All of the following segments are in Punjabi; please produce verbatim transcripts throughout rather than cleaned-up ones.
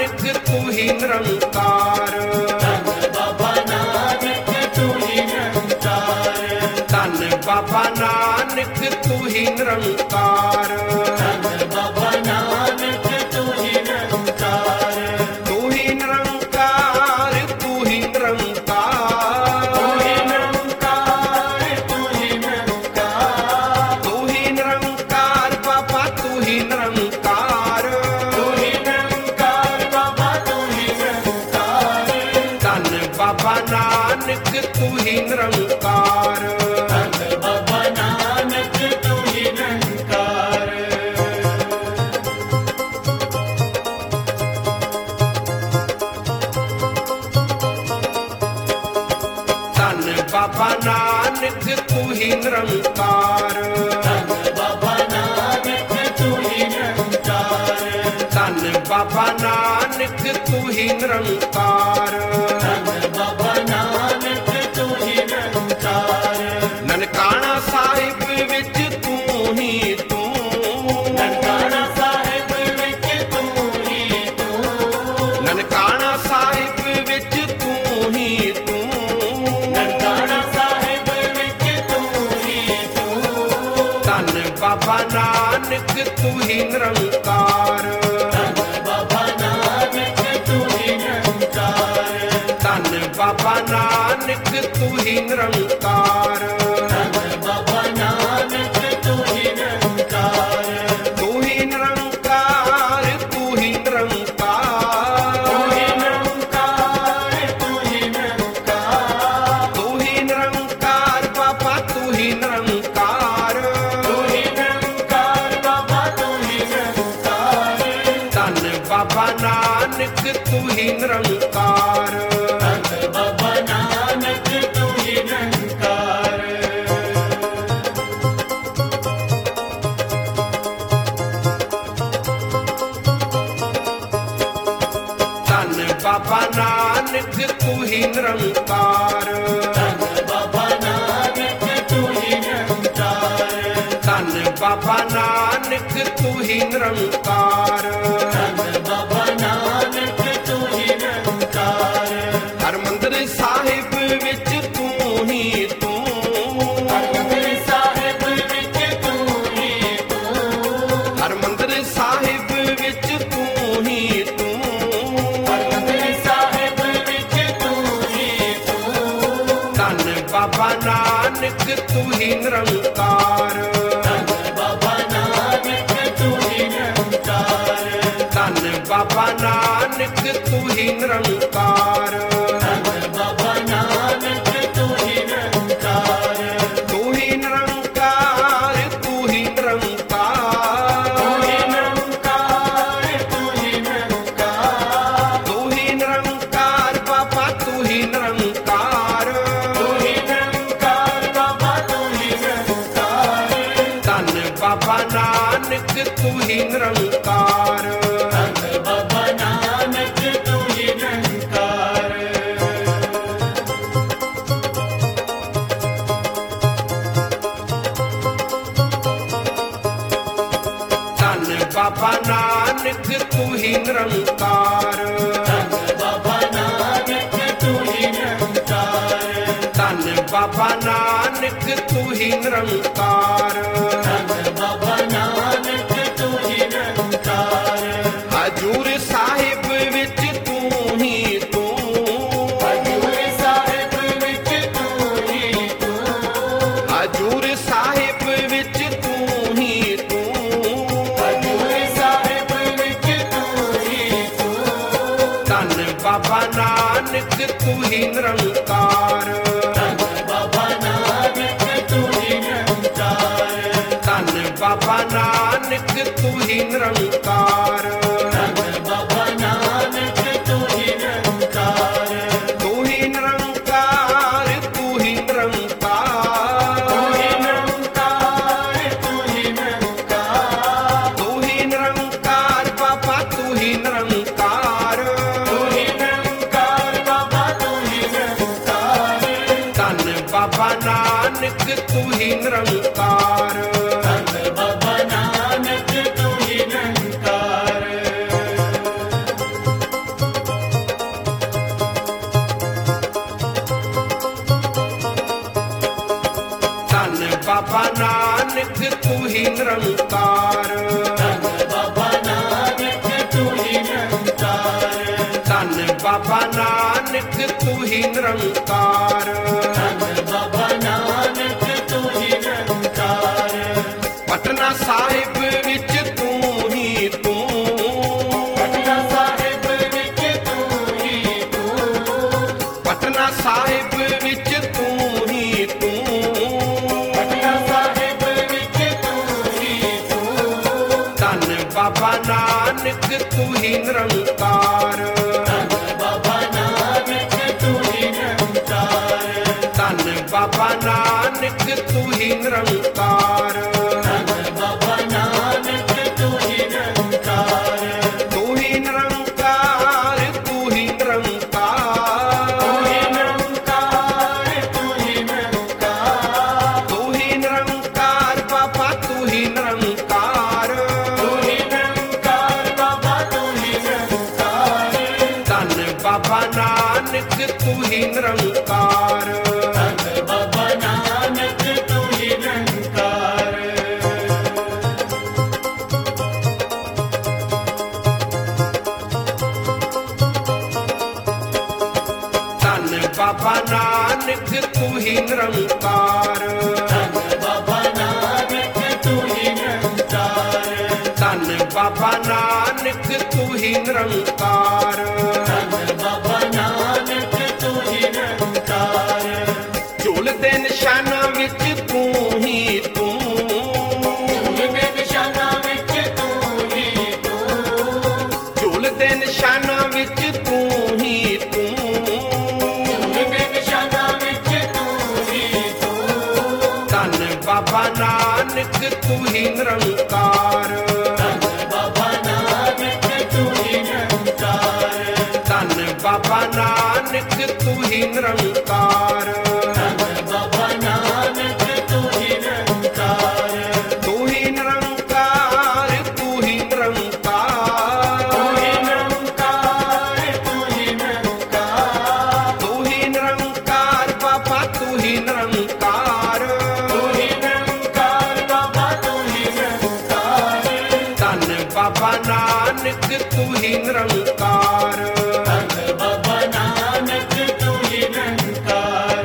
ਨਾਨਕ ਤੂੰ ਹੀ ਨਿਰੰਕਾਰ। ਧੰਨ ਬਾਬਾ ਨਾਨਕ ਤੂੰ ਹੀ ਨਿਰੰਕਾਰ। ਧੰਨ ਬਾਬਾ ਨਾਨਕ ਤੂੰ ਹੀ ਨਿਰੰਕਾਰ। ਧੰਨ ਬਾਬਾ ਨਾਨਕ ਤੂੰ ਹੀ ਨਿਰੰਕਾਰ। ਤੂੰ ਹੀ ਨਿਰੰਕਾਰ ਤੂੰ ਹੀ ਨਿਰੰਕਾਰ। ਤੂੰ ਹੀ ਨਿਰੰਕਾਰ ਤੂੰ ਹੀ ਨਿਰੰਕਾਰ। ਤੂੰ ਹੀ ਨਿਰੰਕਾਰ ਬਾਬਾ ਤੂੰ ਹੀ ਨਿਰੰਕਾਰ। ਤੂੰ ਹੀ ਨਿਰੰਕਾਰ ਬਾਬਾ ਤੂੰ ਹੀ ਨਿਰੰਕਾਰ। ਧੰਨ ਬਾਬਾ ਨਾਨਕ ਤੂੰ ਹੀ ਨਿਰੰਕਾਰ। ਧੰਨ ਬਾਬਾ ਨਾਨਕ ਤੂੰ ਹੀ ਨਿਰੰਕਾਰ। ਧੰਨ ਬਾਬਾ ਨਾਨਕ ਤੂੰ ਹੀ ਨਿਰੰਕਾਰ। ਧੰਨ ਬਾਬਾ ਨਾਨਕ ਤੂੰ ਹੀ ਨਿਰੰਕਾਰ। ਧੰਨ ਬਾਬਾ ਨਾਨਕ ਤੂੰ ਹੀ ਨਿਰੰਕਾਰ। ਧੰਨ ਬਾਬਾ ਨਾਨਕ ਤੂੰ ਹੀ ਨਿਰੰਕਾਰ। ਨਨਕਾਣਾ ਸਾਹਿਬ ਵਿੱਚ ਤੂੰ ਹੀ ਤੂੰ। ਨਨਕਾਣਾ ਸਾਹਿਬ ਵਿੱਚ ਤੂੰ ਹੀ ਤੂੰ। ਨਨਕਾਣਾ ਸਾਹਿਬ ਵਿੱਚ ਤੂੰ ਹੀ ਤੂੰ। ਨਨਕਾਣਾ ਸਾਹਿਬ ਵਿੱਚ ਤੂੰ ਹੀ ਤੂੰ। ਧੰਨ ਬਾਬਾ ਨਾਨਕ ਤੂੰ ਹੀ ਨਿਰੰਕਾਰ। ਧੰਨ ਬਾਬਾ ਨਾਨਕ ਤੂੰ ਹੀ ਨਿਰੰਕਾਰ। ਧੰਨ ਬਾਬਾ ਨਾਨਕ ਤੂੰ ਹੀ ਨਿਰੰਕਾਰ। ਧੰਨ ਬਾਬਾ ਨਾਨਕ ਤੂੰ ਹੀ ਨਿਰੰਕਾਰ। ਤੂੰ ਹੀ ਨਿਰੰਕਾਰ ਤੂੰ ਹੀ ਨਿਰੰਕਾਰ। ਤੂੰ ਹੀ ਨਿਰੰਕਾਰ ਤੂੰ ਹੀ ਨਿਰੰਕਾਰ। ਤੂੰ ਹੀ ਨਿਰੰਕਾਰ ਬਾਬਾ ਤੂੰ ਹੀ ਨਿਰੰਕਾਰ। ਤੂੰ ਹੀ ਨਿਰੰਕਾਰ ਬਾਬਾ ਤੂੰ ਹੀ ਨਿਰੰਕਾਰ। ਧੰਨ ਬਾਬਾ ਨਾਨਕ ਤੂੰ ਹੀ ਨਿਰੰਕਾਰ। ਧੰਨ ਬਾਬਾ ਨਾਨਕ ਤੂੰ ਹੀ ਨਿਰੰਕਾਰ। ਧੰਨ ਬਾਬਾ ਨਾਨਕ ਤੂੰ ਹੀ ਨਿਰੰਕਾਰ। ਧੰਨ ਬਾਬਾ ਨਾਨਕ ਤੂੰ ਹੀ ਨਿਰੰਕਾਰ। ਧੰਨ ਬਾਬਾ ਨਾਨਕ ਤੂੰ ਹੀ ਨਿਰੰਕਾਰ। ਧੰਨ ਬਾਬਾ ਨਾਨਕ ਤੂੰ ਹੀ ਨਿਰੰਕਾਰ। ਹਰਿਮੰਦਰ ਸਾਹਿਬ ਵਿੱਚ ਤੂੰ ਹੀ ਤੂੰ। ਹਰਿਮੰਦਰ ਸਾਹਿਬ ਵਿੱਚ ਤੂੰ ਹੀ ਤੂੰ। ਹਰਿਮੰਦਰ ਸਾਹਿਬ ਵਿੱਚ ਤੂੰ ਹੀ ਤੂੰ। ਹਰਿਮੰਦਰ ਸਾਹਿਬ ਵਿੱਚ ਤੂੰ ਹੀ ਤੂੰ। ਧੰਨ ਬਾਬਾ ਨਾਨਕ ਤੂੰ ਹੀ ਨਿਰੰਕਾਰ। ਧੰਨ ਬਾਬਾ ਨਾਨਕ ਤੂੰ ਹੀ ਨਿਰੰਕਾਰ। ਧੰਨ ਬਾਬਾ ਨਾਨਕ ਤੂੰ ਹੀ ਨਿਰੰਕਾਰ। ਧੰਨ ਬਾਬਾ ਨਾਨਕ ਤੂੰ ਹੀ ਨਿਰੰਕਾਰ। ਤੂੰ ਹੀ ਨਿਰੰਕਾਰ ਤੂੰ ਹੀ ਨਿਰੰਕਾਰ। ਤੂੰ ਹੀ ਨਿਰੰਕਾਰ ਤੂੰ ਹੀ ਨਿਰੰਕਾਰ। ਤੂੰ ਹੀ ਨਿਰੰਕਾਰ ਬਾਬਾ ਤੂੰ ਹੀ ਨਿਰੰਕਾਰ। ਤੂੰ ਹੀ ਨਿਰੰਕਾਰ ਬਾਬਾ ਤੂੰ ਹੀ ਨਿਰੰਕਾਰ। ਧੰਨ ਬਾਬਾ ਨਾਨਕ ਤੂੰ ਹੀ ਨਿਰੰਕਾਰ। ਧੰਨ ਬਾਬਾ ਨਾਨਕ ਤੂੰ ਹੀ ਨਿਰੰਕਾਰ। ਧੰਨ ਬਾਬਾ ਨਾਨਕ ਤੂੰ ਹੀ ਨਿਰੰਕਾਰ। ਧੰਨ ਬਾਬਾ ਨਾਨਕ ਤੂੰ ਹੀ ਨਿਰੰਕਾਰ। ਧੰਨ ਬਾਬਾ ਨਾਨਕ ਤੂੰ ਹੀ ਨਿਰੰਕਾਰ। ਧੰਨ ਬਾਬਾ ਨਾਨਕ ਤੂੰ ਹੀ ਨਿਰੰਕਾਰ। ਹਜੂਰ ਸਾਹਿਬ ਵਿੱਚ ਤੂੰ ਹੀ ਤੂੰ। ਹਜ਼ੂਰ ਸਾਹਿਬ ਵਿੱਚ ਤੂੰ ਹੀ ਤੂੰ। ਹਜੂਰ ਸਾਹਿਬ ਵਿੱਚ ਤੂੰ ਹੀ ਤੂੰ। ਹਜ਼ੂਰ ਸਾਹਿਬ ਵਿੱਚ ਤੂੰ ਹੀ ਤੂੰ। ਧੰਨ ਬਾਬਾ ਨਾਨਕ ਤੂੰ ਹੀ ਨਿਰੰਕਾਰ। ਧੰਨ ਬਾਬਾ ਨਾਨਕ ਤੂੰ ਹੀ ਨਿਰੰਕਾਰ। ਧੰਨ ਬਾਬਾ ਨਾਨਕ ਤੂੰ ਹੀ ਨਿਰੰਕਾਰ। ਧੰਨ ਬਾਬਾ ਨਾਨਕ ਤੂੰ ਹੀ ਨਿਰੰਕਾਰ। ਤੂੰ ਹੀ ਨਿਰੰਕਾਰ ਤੂੰ ਹੀ ਨਿਰੰਕਾਰ। ਤੂੰ ਹੀ ਨਿਰੰਕਾਰ ਤੂੰ ਹੀ ਨਿਰੰਕਾਰ। ਤੂੰ ਹੀ ਨਿਰੰਕਾਰ ਬਾਬਾ ਤੂੰ ਹੀ ਨਿਰੰਕਾਰ। ਤੂੰ ਹੀ ਨਿਰੰਕਾਰ ਬਾਬਾ ਤੂੰ ਹੀ ਨਿਰੰਕਾਰ। ਧੰਨ ਬਾਬਾ ਨਾਨਕ ਤੂੰ ਹੀ ਨਿਰੰਕਾਰ। ਧੰਨ ਬਾਬਾ ਨਾਨਕ ਤੂੰ ਹੀ ਨਿਰੰਕਾਰ। बाबा नानक तू ही निरंकार धन बाबा नानक तू ही निरंकार धन बाबा नानक तू ही निरंकार धन बाबा नानक तू ही निरंकार पटना साहिब विच तू ही तू पटना साहिब विच तू ही तू पटना साहिब विच तू ही तू पटना साहिब विच तू ही तू धन बाबा नानक तू ही निरंकार धन बाबा नानक तू ही निरंकार धन बाबा नानक तू ही निरंकार धन बाबा नानक तू ही निरंकार तू ही निरंकार तू ही निरंकार तू ही निरंकार तू ही निरंकार तू ही निरंकार बाबा तू ही निरंकार तू ही निरंकार बाबा तू ही निरंकार धन बाबा नानक तू ही निरंकार धन बाबा नानक तू ही निरंकार धन बाबा नानक तू ही निरंकार धन बाबा नानक तू ही निरंकार धन बाबा नानक तू ही निरंकार धन बाबा नानक तू ही निरंकार ਝੂਲ ਦੇ ਨਿਸ਼ਾਨਾਂ ਵਿੱਚ ਤੂੰ ਹੀ ਤੂੰ ਝੂਲ ਦੇ ਨਿਸ਼ਾਨਾਂ ਵਿੱਚ ਤੂੰ ਹੀ ਤੂੰ ਝੂਲ ਦੇ ਨਿਸ਼ਾਨਾਂ ਵਿੱਚ ਤੂੰ ਹੀ ਤੂੰ ਝੂਲ ਦੇ ਨਿਸ਼ਾਨਾਂ ਵਿੱਚ ਤੂੰ ਹੀ ਤੂੰ ਧੰਨ ਬਾਬਾ ਨਾਨਕ ਤੂੰ ਹੀ ਨਿਰੰਕਾਰ ਧੰਨ ਬਾਬਾ ਨਾਨਕ ਤੂੰ ਹੀ ਨਿਰੰਕਾਰ ਧੰਨ ਬਾਬਾ ਨਾਨਕ ਤੂੰ ਹੀ ਨਿਰੰਕਾਰ ਧੰਨ ਬਾਬਾ ਨਾਨਕ ਤੂੰ ਹੀ ਨਿਰੰਕਾਰ ਤੂੰ ਹੀ ਨਿਰੰਕਾਰ ਤੂੰ ਹੀ ਨਿਰੰਕਾਰ ਤੂੰ ਹੀ ਨਿਰੰਕਾਰ ਤੂੰ ਹੀ ਨਿਰੰਕਾਰ ਤੂੰ ਹੀ ਨਿਰੰਕਾਰ ਬਾਬਾ ਤੂੰ ਹੀ ਨਿਰੰਕਾਰ ਤੂੰ ਹੀ ਨਿਰੰਕਾਰ ਬਾਬਾ ਤੂੰ ਹੀ ਨਿਰੰਕਾਰ ਧੰਨ ਬਾਬਾ ਨਾਨਕ ਤੂੰ ਹੀ ਨਿਰੰਕਾਰ ਧੰਨ ਬਾਬਾ ਨਾਨਕ ਤੂੰ ਹੀ ਨਿਰੰਕਾਰ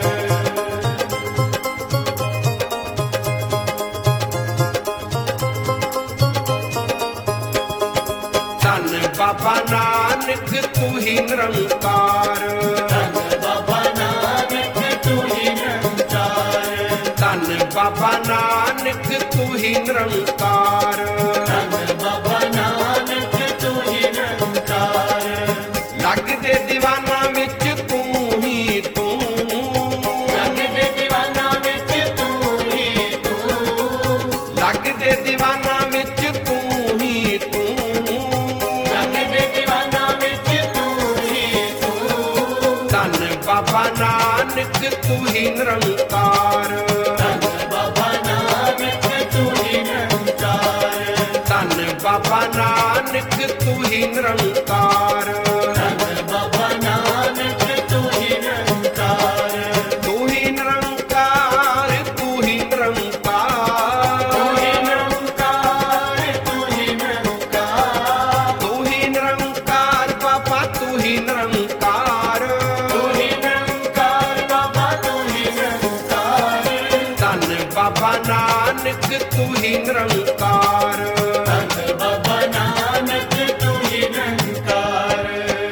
ਧੰਨ ਬਾਬਾ ਨਾਨਕ ਤੂੰ ਹੀ ਨਿਰੰਕਾਰ ਧੰਨ ਬਾਬਾ ਨਾਨਕ ਤੂੰ ਹੀ ਨਿਰੰਕਾਰ ਧੰਨ ਬਾਬਾ ਨਾਨਕ ਤੂੰ ਹੀ ਨਿਰੰਕਾਰ ਧੰਨ ਬਾਬਾ ਨਾਨਕ ਤੂੰ ਹੀ ਨਿਰੰਕਾਰ ਲੱਗਦੇ ਦੀਵਾਨਾਂ ਵਿੱਚ ਤੂੰ ਹੀ ਤੂੰ ਲੱਗਦੇ ਦੀਵਾਨਾਂ ਵਿੱਚ ਤੂੰ ਹੀ ਤੂੰ ਲੱਗਦੇ ਦੀਵਾਨਾਂ ਵਿੱਚ ਤੂੰ ਹੀ ਤੂੰ ਲੱਗਦੇ ਦੀਵਾਨਾਂ ਵਿੱਚ ਤੂੰ ਹੀ ਤੂੰ ਧੰਨ ਬਾਬਾ ਨਾਨਕ ਤੂੰ ਹੀ ਨਿਰੰਕਾਰ ਧੰਨ ਬਾਬਾ ਨਾਨਕ ਤੂੰ ਹੀ ਨਿਰੰਕਾਰ ਧੰਨ ਬਾਬਾ ਨਾਨਕ ਤੂੰ ਹੀ ਨਿਰੰਕਾਰ ਧੰਨ ਬਾਬਾ ਨਾਨਕ ਤੂੰ ਹੀ ਨਿਰੰਕਾਰ ਤੂੰ ਹੀ ਨਿਰੰਕਾਰ ਤੂੰ ਹੀ ਨਿਰੰਕਾਰ ਤੂੰ ਹੀ ਨਿਰੰਕਾਰ ਤੂੰ ਹੀ ਨਿਰੰਕਾਰ ਤੂੰ ਹੀ ਨਿਰੰਕਾਰ ਬਾਬਾ ਤੂੰ ਹੀ ਨਿਰੰਕਾਰ ਤੂੰ ਹੀ ਨਿਰੰਕਾਰ ਬਾਬਾ ਤੂੰ ਹੀ ਨਿਰੰਕਾਰ ਧੰਨ ਬਾਬਾ ਨਾਨਕ ਤੂੰ ਹੀ ਨਿਰੰਕਾਰ ਧੰਨ ਬਾਬਾ ਨਾਨਕ ਤੂੰ ਹੀ ਨਿਰੰਕਾਰ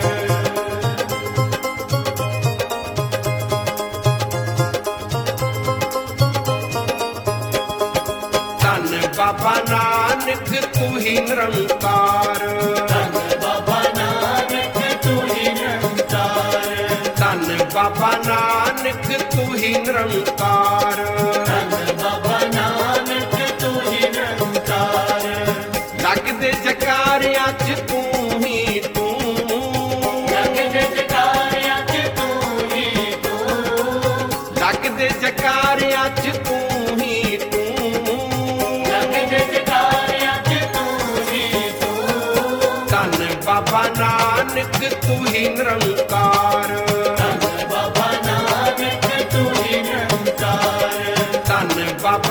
ਧੰਨ ਬਾਬਾ ਨਾਨਕ ਤੂੰ ਹੀ ਨਿਰੰਕਾਰ ਧੰਨ ਬਾਬਾ ਨਾਨਕ ਤੂੰ ਹੀ ਨਿਰੰਕਾਰ ਧੰਨ ਬਾਬਾ ਨਾਨਕ ਤੂੰ ਹੀ ਨਿਰੰਕਾਰ ਧੰਨ ਬਾਬਾ ਨਾਨਕ ਤੂੰ ਹੀ ਨਿਰੰਕਾਰ ਲੱਗਦੇ ਜਕਾਰਿਆਂ 'ਚ ਤੂੰ ਹੀ ਤੂੰ ਲੱਗਦੇ ਜਕਾਰਿਆਂ 'ਚ ਤੂੰ ਹੀ ਤੂੰ ਲੱਗਦੇ ਜਕਾਰਿਆਂ 'ਚ ਤੂੰ ਹੀ ਤੂੰ ਲੱਗਦੇ ਜਕਾਰਿਆਂ 'ਚ ਤੂੰ ਹੀ ਤੂੰ ਧੰਨ ਬਾਬਾ ਨਾਨਕ ਤੂੰ ਹੀ ਨਿਰੰਕਾਰ ਧੰਨ ਬਾਬਾ ਨਾਨਕ ਤੂੰ ਹੀ ਨਿਰੰਕਾਰ ਧੰਨ ਬਾਬਾ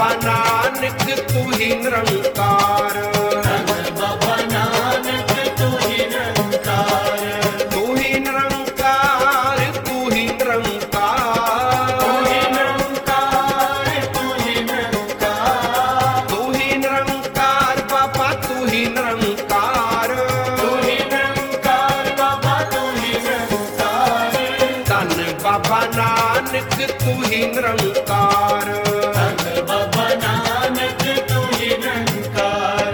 ਬਾਬਾ ਨਾਨਕ ਤੂੰ ਹੀ ਨਿਰੰਕਾਰ। ਧੰਨ ਬਾਬਾ ਨਾਨਕ ਤੂੰ ਹੀ ਨਿਰੰਕਾਰ।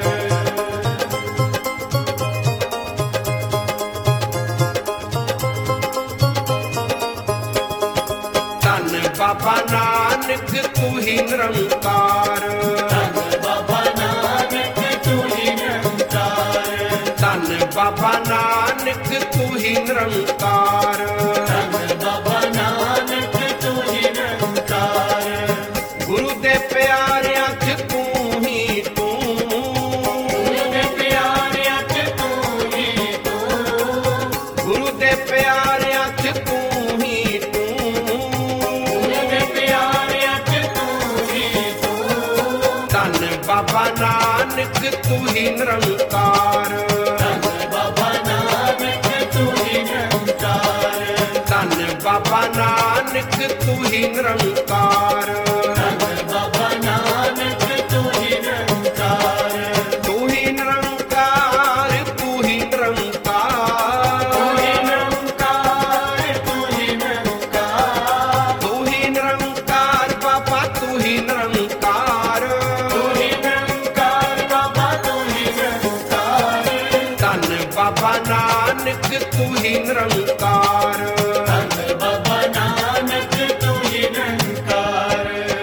ਧੰਨ ਬਾਬਾ ਨਾਨਕ ਤੂੰ ਹੀ ਨਿਰੰਕਾਰ। ਧੰਨ ਬਾਬਾ ਨਾਨਕ ਤੂੰ ਹੀ ਨਿਰੰਕਾਰ। ਧੰਨ ਬਾਬਾ ਨਾਨਕ ਤੂੰ ਹੀ ਨਿਰੰਕਾਰ। ਧੰਨ ਬਾਬਾ ਨਾਨਕ ਤੂੰ ਹੀ ਨਿਰੰਕਾਰ। ਗੁਰੂ ਦੇ ਪਿਆਰਿਆਂ ਚ ਤੂੰ ਹੀ ਤੂੰ। ਗੁਰੂ ਦੇ ਪਿਆਰਿਆਂ ਚ ਤੂੰ ਹੀ ਤੂੰ। ਗੁਰੂ ਦੇ ਪਿਆਰਿਆਂ ਚ ਤੂੰ ਹੀ ਤੂੰ। ਗੁਰੂ ਦੇ ਪਿਆਰਿਆਂ ਚ ਤੂੰ ਹੀ ਤੂੰ। ਧੰਨ ਬਾਬਾ ਨਾਨਕ ਤੂੰ ਹੀ ਨਿਰੰਕਾਰ। ਧੰਨ ਬਾਬਾ ਨਾਨਕ ਤੂੰ ਹੀ ਨਿਰੰਕਾਰ। ਧੰਨ ਬਾਬਾ ਨਾਨਕ ਤੂੰ ਹੀ ਨਿਰੰਕਾਰ। ਧੰਨ ਬਾਬਾ ਨਾਨਕ ਤੂੰ ਹੀ ਨਿਰੰਕਾਰ। ਤੂੰ ਹੀ ਨਿਰੰਕਾਰ ਤੂੰ ਹੀ ਨਿਰੰਕਾਰ। ਤੂੰ ਹੀ ਨਿਰੰਕਾਰ ਤੂੰ ਹੀ ਨਿਰੰਕਾਰ। ਤੂੰ ਹੀ ਨਿਰੰਕਾਰ ਬਾਬਾ ਤੂੰ ਹੀ ਨਿਰੰਕਾਰ। ਤੂੰ ਹੀ ਨਿਰੰਕਾਰ ਬਾਬਾ ਤੂੰ ਹੀ ਨਿਰੰਕਾਰ। ਧੰਨ ਬਾਬਾ ਨਾਨਕ ਤੂੰ ਹੀ ਨਿਰੰਕਾਰ। ਧੰਨ ਬਾਬਾ ਨਾਨਕ ਤੂੰ ਹੀ ਨਿਰੰਕਾਰ।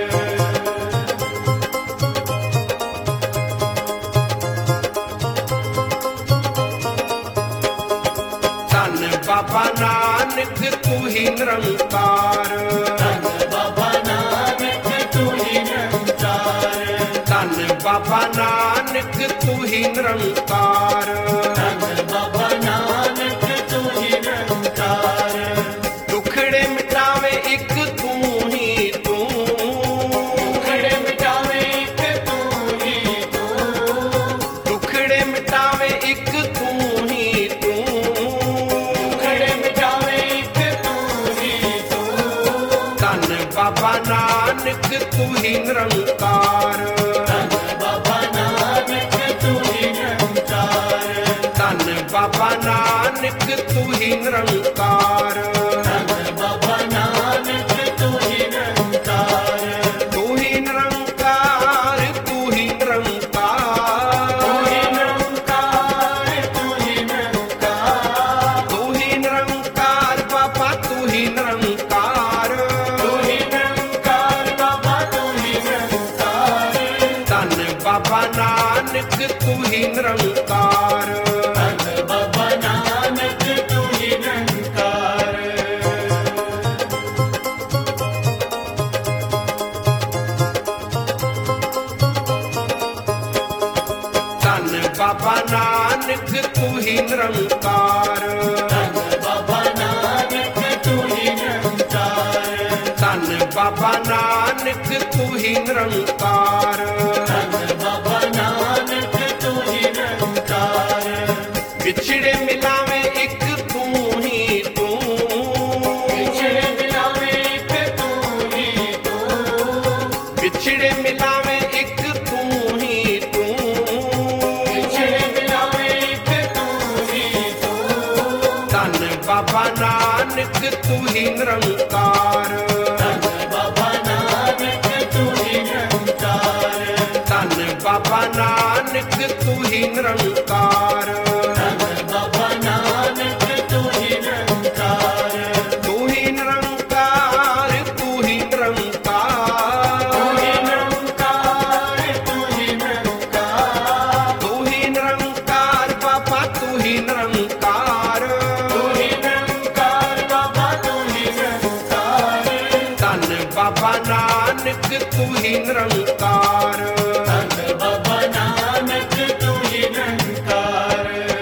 ਧੰਨ ਬਾਬਾ ਨਾਨਕ ਤੂੰ ਹੀ ਨਿਰੰਕਾਰ। ਧੰਨ ਬਾਬਾ ਨਾਨਕ ਤੂੰ ਹੀ ਨਿਰੰਕਾਰ। ਧੰਨ ਬਾਬਾ ਨਾਨਕ ਤੂੰ ਹੀ ਨਿਰੰਕਾਰ। ਧੰਨ ਬਾਬਾ ਨਾਨਕ ਤੂੰ ਹੀ ਨਿਰੰਕਾਰ। ਦੁਖੜੇ ਮਿਟਾਵੇ ਇੱਕ ਤੂੰ ਹੀ ਤੂੰ। ਦੁਖੜੇ ਮਿਟਾਵੇ ਇੱਕ ਤੂੰ ਹੀ ਤੂੰ। ਦੁਖੜੇ ਮਿਟਾਵੇ ਇੱਕ ਤੂੰ ਹੀ ਤੂੰ। ਦੁਖੜੇ ਮਿਟਾਵੇ ਇੱਕ ਤੂੰ ਹੀ ਤੂੰ। ਧੰਨ ਬਾਬਾ ਨਾਨਕ ਤੂੰ ਹੀ ਨਿਰੰਕਾਰ। ਧੰਨ ਬਾਬਾ ਨਾਨਕ ਤੂੰ ਹੀ ਨਿਰੰਕਾਰ। ਧੰਨ ਬਾਬਾ ਨਾਨਕ ਤੂੰ ਹੀ ਨਿਰੰਕਾਰ। ਧੰਨ ਬਾਬਾ ਨਾਨਕ ਤੂੰ ਹੀ ਨਿਰੰਕਾਰ। ਤੂੰ ਹੀ ਨਿਰੰਕਾਰ ਤੂੰ ਹੀ ਨਿਰੰਕਾਰ। ਤੂੰ ਹੀ ਨਿਰੰਕਾਰ ਤੂੰ ਹੀ ਨਿਰੰਕਾਰ। ਤੂੰ ਹੀ ਨਿਰੰਕਾਰ ਬਾਬਾ ਤੂੰ ਹੀ ਨਿਰੰਕਾਰ। ਤੂੰ ਹੀ ਨਿਰੰਕਾਰ ਬਾਬਾ ਤੂੰ ਹੀ ਨਿਰੰਕਾਰ। ਧੰਨ ਬਾਬਾ ਨਾਨਕ ਤੂੰ ਹੀ ਨਿਰੰਕਾਰ। ਧੰਨ ਬਾਬਾ ਨਾਨਕ ਤੂੰ ਹੀ ਨਿਰੰਕਾਰ। ਧੰਨ ਬਾਬਾ ਨਾਨਕ ਤੂੰ ਹੀ ਨਿਰੰਕਾਰ। ਧੰਨ ਬਾਬਾ ਨਾਨਕ ਤੂੰ ਹੀ ਨਿਰੰਕਾਰ। ਧੰਨ ਬਾਬਾ ਨਾਨਕ ਤੂੰ ਹੀ ਨਿਰੰਕਾਰ। ਧੰਨ ਬਾਬਾ ਨਾਨਕ ਤੂੰ ਹੀ ਨਿਰੰਕਾਰ। ਵਿਛੜੇ ਮਿਲਾਵੇ ਇੱਕ ਤੂੰ ਹੀ ਤੂੰ। ਵਿਛੜੇ ਮਿਲਾਵੇ ਇੱਕ ਤੂੰ ਹੀ ਤੂੰ। ਵਿਛੜੇ ਮਿਲਾਵੇ ਇੱਕ ਤੂੰ ਹੀ ਤੂੰ। ਵਿਛੜੇ ਮਿਲਾਵੇ ਇੱਕ ਤੂੰ ਹੀ ਤੂੰ। ਧੰਨ ਬਾਬਾ ਨਾਨਕ ਤੂੰ ਹੀ ਨਿਰੰਕਾਰ। ਧੰਨ ਬਾਬਾ ਨਾਨਕ ਤੂੰ ਹੀ ਨਿਰੰਕਾਰ। ਧੰਨ ਬਾਬਾ ਨਾਨਕ ਤੂੰ ਹੀ ਨਿਰੰਕਾਰ। ਧੰਨ ਬਾਬਾ ਨਾਨਕ ਤੂੰ ਹੀ ਨਿਰੰਕਾਰ। ਤੂੰ ਹੀ ਨਿਰੰਕਾਰ ਤੂੰ ਹੀ ਨਿਰੰਕਾਰ। ਤੂੰ ਹੀ ਨਿਰੰਕਾਰ ਤੂੰ ਹੀ ਨਿਰੰਕਾਰ। ਤੂੰ ਹੀ ਨਿਰੰਕਾਰ ਬਾਬਾ ਤੂੰ ਹੀ ਨਿਰੰਕਾਰ। ਤੂੰ ਹੀ ਨਿਰੰਕਾਰ ਬਾਬਾ ਤੂੰ ਹੀ ਨਿਰੰਕਾਰ। ਧੰਨ ਬਾਬਾ ਨਾਨਕ ਤੂੰ ਹੀ ਨਿਰੰਕਾਰ। ਧੰਨ ਬਾਬਾ ਨਾਨਕ ਤੂੰ ਹੀ ਨਿਰੰਕਾਰ।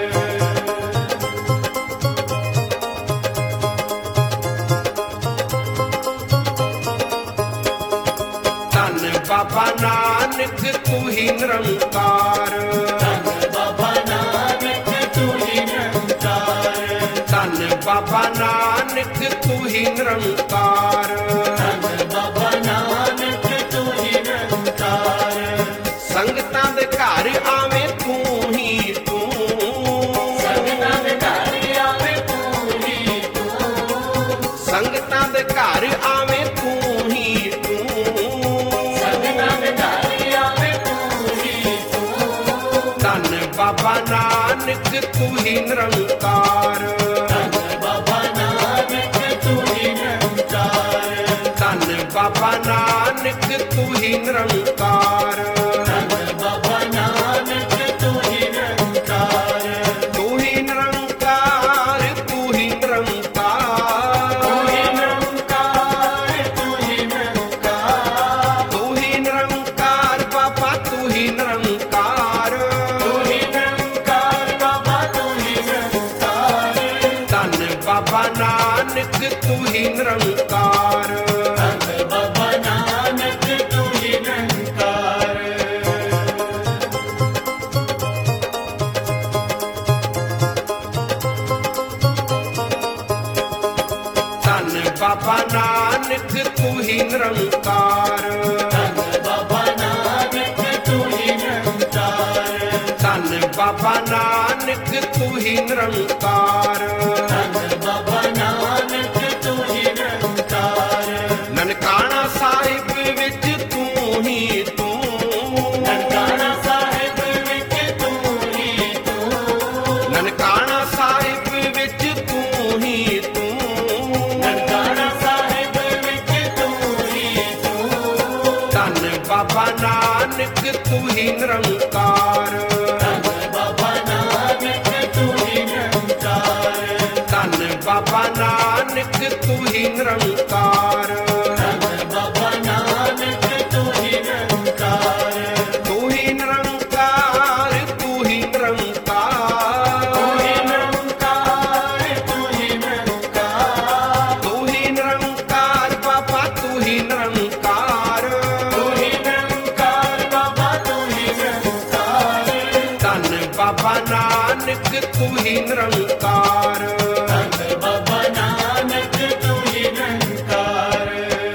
ਧੰਨ ਬਾਬਾ ਨਾਨਕ ਤੂੰ ਹੀ ਨਿਰੰਕਾਰ। ਧੰਨ ਬਾਬਾ ਨਾਨਕ ਤੂੰ ਹੀ ਨਿਰੰਕਾਰ। ਧੰਨ ਬਾਬਾ ਨਾਨਕ ਤੂੰ ਹੀ ਨਿਰੰਕਾਰ। ਧੰਨ ਬਾਬਾ ਨਾਨਕ ਤੂੰ ਹੀ ਨਿਰੰਕਾਰ। ਸੰਗਤਾਂ ਦੇ ਘਰ ਆਵੇਂ ਤੂੰ ਹੀ ਤੂੰ। ਸੰਗਤਾਂ ਦੇ ਘਰ ਆਵੇ ਤੂੰ ਹੀ ਤੂੰ। ਸੰਗਤਾਂ ਸੰਗਤਾਂ ਦੇ ਘਰ ਆਵੇਂ ਤੂੰ ਹੀ ਤੂੰ ਸੰਗਤਾਂ ਦੇ ਘਰ ਆਵੇਂ ਤੂੰ ਹੀ ਤੂੰ ਧੰਨ ਬਾਬਾ ਨਾਨਕ ਤੂੰ ਹੀ ਨਿਰੰਕਾਰ ਧੰਨ ਬਾਬਾ ਨਾਨਕ ਤੂੰ ਹੀ ਨਿਰੰਕਾਰ ਧੰਨ ਬਾਬਾ ਨਾਨਕ ਤੂੰ ਹੀ ਨਿਰੰਕਾਰ ਧੰਨ ਬਾਬਾ ਨਾਨਕ ਤੂੰ ਹੀ ਨਿਰੰਕਾਰ ਤੂੰ ਹੀ ਨਿਰੰਕਾਰ ਤੂੰ ਹੀ ਨਿਰੰਕਾਰ ਤੂੰ ਹੀ ਨਿਰੰਕਾਰ ਤੂੰ ਹੀ ਨਿਰੰਕਾਰ ਤੂੰ ਹੀ ਨਿਰੰਕਾਰ ਬਾਬਾ ਤੂੰ ਹੀ ਨਿਰੰਕਾਰ ਤੂੰ ਹੀ ਨਿਰੰਕਾਰ ਬਾਬਾ ਤੂੰ ਹੀ ਨਿਰੰਕਾਰ ਧੰਨ ਬਾਬਾ ਨਾਨਕ ਤੂੰ ਹੀ ਨਿਰੰਕਾਰ ਧੰਨ ਬਾਬਾ ਨਾਨਕ ਤੂੰ ਹੀ ਨਿਰੰਕਾਰ ਧੰਨ ਬਾਬਾ ਨਾਨਕ ਤੂੰ ਹੀ ਨਿਰੰਕਾਰ ਧੰਨ ਬਾਬਾ ਨਾਨਕ ਤੂੰ ਹੀ ਨਿਰੰਕਾਰ ਧੰਨ ਬਾਬਾ ਨਾਨਕ ਤੂੰ ਹੀ ਨਿਰੰਕਾਰ ਧੰਨ ਬਾਬਾ ਨਾਨਕ ਤੂੰ ਹੀ ਨਿਰੰਕਾਰ ਨਨਕਾਣਾ ਸਾਹਿਬ ਵਿੱਚ ਤੂੰ ਹੀ ਤੂੰ ਨਨਕਾਣਾ ਸਾਹਿਬ ਵਿੱਚ ਤੂੰ ਹੀ ਤੂੰ ਨਨਕਾਣਾ ਸਾਹਿਬ ਵਿੱਚ ਤੂੰ ਹੀ ਤੂੰ ਨਨਕਾਣਾ ਸਾਹਿਬ ਵਿੱਚ ਤੂੰ ਹੀ ਤੂੰ ਧੰਨ ਬਾਬਾ ਨਾਨਕ ਤੂੰ ਹੀ ਨਿਰੰਕਾਰ ਧੰਨ ਬਾਬਾ ਨਾਨਕ ਤੂੰ ਹੀ ਨਿਰੰਕਾਰ ਧੰਨ ਬਾਬਾ ਨਾਨਕ ਤੂੰ ਹੀ ਨਿਰੰਕਾਰ ਧੰਨ ਬਾਬਾ ਨਾਨਕ ਤੂੰ ਹੀ ਨਿਰੰਕਾਰ ਤੂੰ ਹੀ ਨਿਰੰਕਾਰ ਤੂੰ ਹੀ ਨਿਰੰਕਾਰ ਤੂੰ ਹੀ ਨਿਰੰਕਾਰ ਤੂੰ ਹੀ ਨਿਰੰਕਾਰ ਤੂੰ ਹੀ ਨਿਰੰਕਾਰ ਬਾਬਾ ਤੂੰ ਹੀ ਨਿਰੰਕਾਰ ਤੂੰ ਹੀ ਨਿਰੰਕਾਰ ਬਾਬਾ ਤੂੰ ਹੀ ਨਿਰੰਕਾਰ ਧੰਨ ਬਾਬਾ ਨਾਨਕ ਤੂੰ ਹੀ ਨਿਰੰਕਾਰ ਧੰਨ ਬਾਬਾ ਨਾਨਕ ਤੂੰ ਹੀ ਨਿਰੰਕਾਰ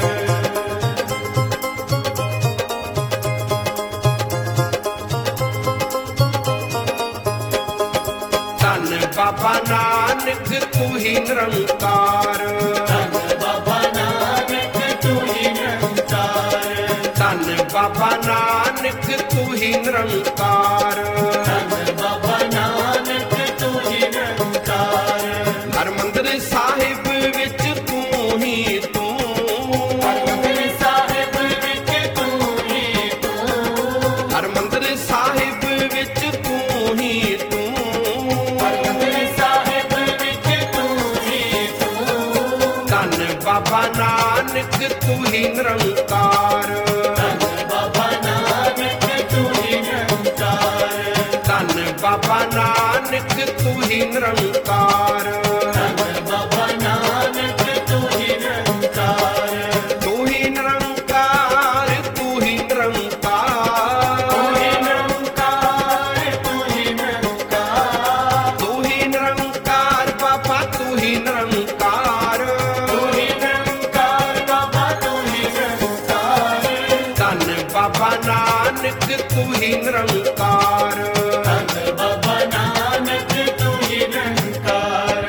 ਧੰਨ ਬਾਬਾ ਨਾਨਕ ਤੂੰ ਹੀ ਨਿਰੰਕਾਰ ਧੰਨ ਬਾਬਾ ਨਾਨਕ ਤੂੰ ਹੀ ਨਿਰੰਕਾਰ ਧੰਨ ਬਾਬਾ ਨਾਨਕ ਤੂੰ ਹੀ ਨਿਰੰਕਾਰ ਧੰਨ ਬਾਬਾ ਨਾਨਕ ਤੂੰ ਹੀ ਨਿਰੰਕਾਰ ਹਰਿਮੰਦਰ ਸਾਹਿਬ ਵਿੱਚ ਤੂੰ ਹੀ ਤੂੰ ਹਰਿਮੰਦਰ ਸਾਹਿਬ ਵਿੱਚ ਤੂੰ ਹੀ ਤੂੰ ਹਰਿਮੰਦਰ ਸਾਹਿਬ ਵਿੱਚ ਤੂੰ ਹੀ ਤੂੰ ਹਰਿਮੰਦਰ ਸਾਹਿਬ ਵਿੱਚ ਤੂੰ ਹੀ ਤੂੰ ਧੰਨ ਬਾਬਾ ਨਾਨਕ ਤੂੰ ਹੀ ਨਿਰੰਕਾਰ ਧੰਨ ਬਾਬਾ ਨਾਨਕ ਤੂੰ ਹੀ ਨਿਰੰਕਾਰ ਧੰਨ ਬਾਬਾ ਨਾਨਕ ਤੂੰ ਹੀ ਨਿਰੰਕਾਰ ਧੰਨ ਬਾਬਾ ਨਾਨਕ ਤੂੰ ਹੀ ਨਿਰੰਕਾਰ ਤੂੰ ਹੀ ਨਿਰੰਕਾਰ ਤੂੰ ਹੀ ਨਿਰੰਕਾਰ ਤੂੰ ਹੀ ਨਿਰੰਕਾਰ ਤੂੰ ਹੀ ਨਿਰੰਕਾਰ ਤੂੰ ਹੀ ਨਿਰੰਕਾਰ ਬਾਬਾ ਤੂੰ ਹੀ ਨਿਰੰਕਾਰ ਤੂੰ ਹੀ ਨਿਰੰਕਾਰ ਬਾਬਾ ਤੂੰ ਹੀ ਨਿਰੰਕਾਰ ਧੰਨ ਬਾਬਾ ਨਾਨਕ ਤੂੰ ਹੀ ਨਿਰੰਕਾਰ ਧੰਨ ਬਾਬਾ ਨਾਨਕ ਤੂੰ ਹੀ ਨਿਰੰਕਾਰ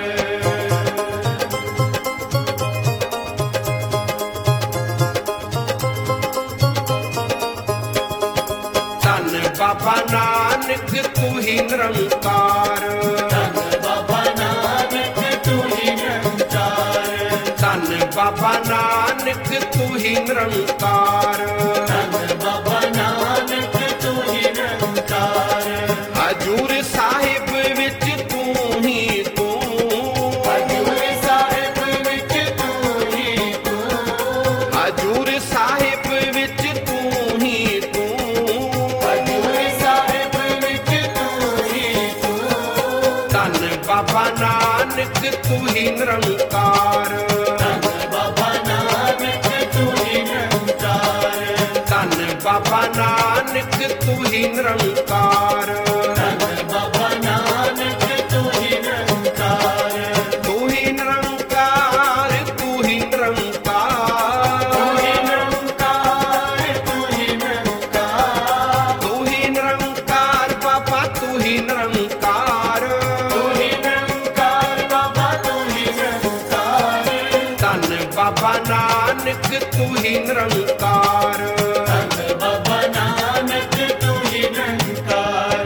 ਧੰਨ ਬਾਬਾ ਨਾਨਕ ਤੂੰ ਹੀ ਨਿਰੰਕਾਰ ਧੰਨ ਬਾਬਾ ਨਾਨਕ ਤੂੰ ਹੀ ਨਿਰੰਕਾਰ ਧੰਨ ਬਾਬਾ ਨਾਨਕ ਤੂੰ ਹੀ ਨਿਰੰਕਾਰ ਧੰਨ ਬਾਬਾ ਨਾਨਕ ਤੂੰ ਹੀ ਨਿਰੰਕਾਰ ਹਜੂਰ ਸਾਹਿਬ ਵਿੱਚ ਤੂੰ ਹੀ ਤੂੰ ਹਜ਼ੂਰ ਸਾਹਿਬ ਵਿੱਚ ਤੂੰ ਹੀ ਤੂੰ ਹਜੂਰ ਸਾਹਿਬ ਵਿੱਚ ਤੂੰ ਹੀ ਤੂੰ ਹਜ਼ੂਰ ਸਾਹਿਬ ਵਿੱਚ ਤੂੰ ਹੀ ਤੂੰ ਧੰਨ ਬਾਬਾ ਨਾਨਕ ਤੂੰ ਹੀ ਨਿਰੰਕਾਰ ਧੰਨ ਬਾਬਾ ਨਾਨਕ ਤੂੰ ਹੀ ਨਿਰੰਕਾਰ ਧੰਨ ਬਾਬਾ ਨਾਨਕ ਤੂੰ ਹੀ ਨਿਰੰਕਾਰ ਧੰਨ ਬਾਬਾ ਨਾਨਕ ਤੂੰ ਹੀ ਨਿਰੰਕਾਰ ਤੂੰ ਹੀ ਨਿਰੰਕਾਰ ਤੂੰ ਹੀ ਨਿਰੰਕਾਰ ਤੂੰ ਹੀ ਨਿਰੰਕਾਰ ਤੂੰ ਹੀ ਨਿਰੰਕਾਰ ਤੂੰ ਹੀ ਨਿਰੰਕਾਰ ਬਾਬਾ ਤੂੰ ਹੀ ਨਿਰੰਕਾਰ ਤੂੰ ਹੀ ਨਿਰੰਕਾਰ ਬਾਬਾ ਤੂੰ ਹੀ ਨਿਰੰਕਾਰ ਧੰਨ ਬਾਬਾ ਨਾਨਕ ਤੂੰ ਹੀ ਨਿਰੰਕਾਰ। ਧੰਨ ਬਾਬਾ ਨਾਨਕ ਤੂੰ ਹੀ ਨਿਰੰਕਾਰ।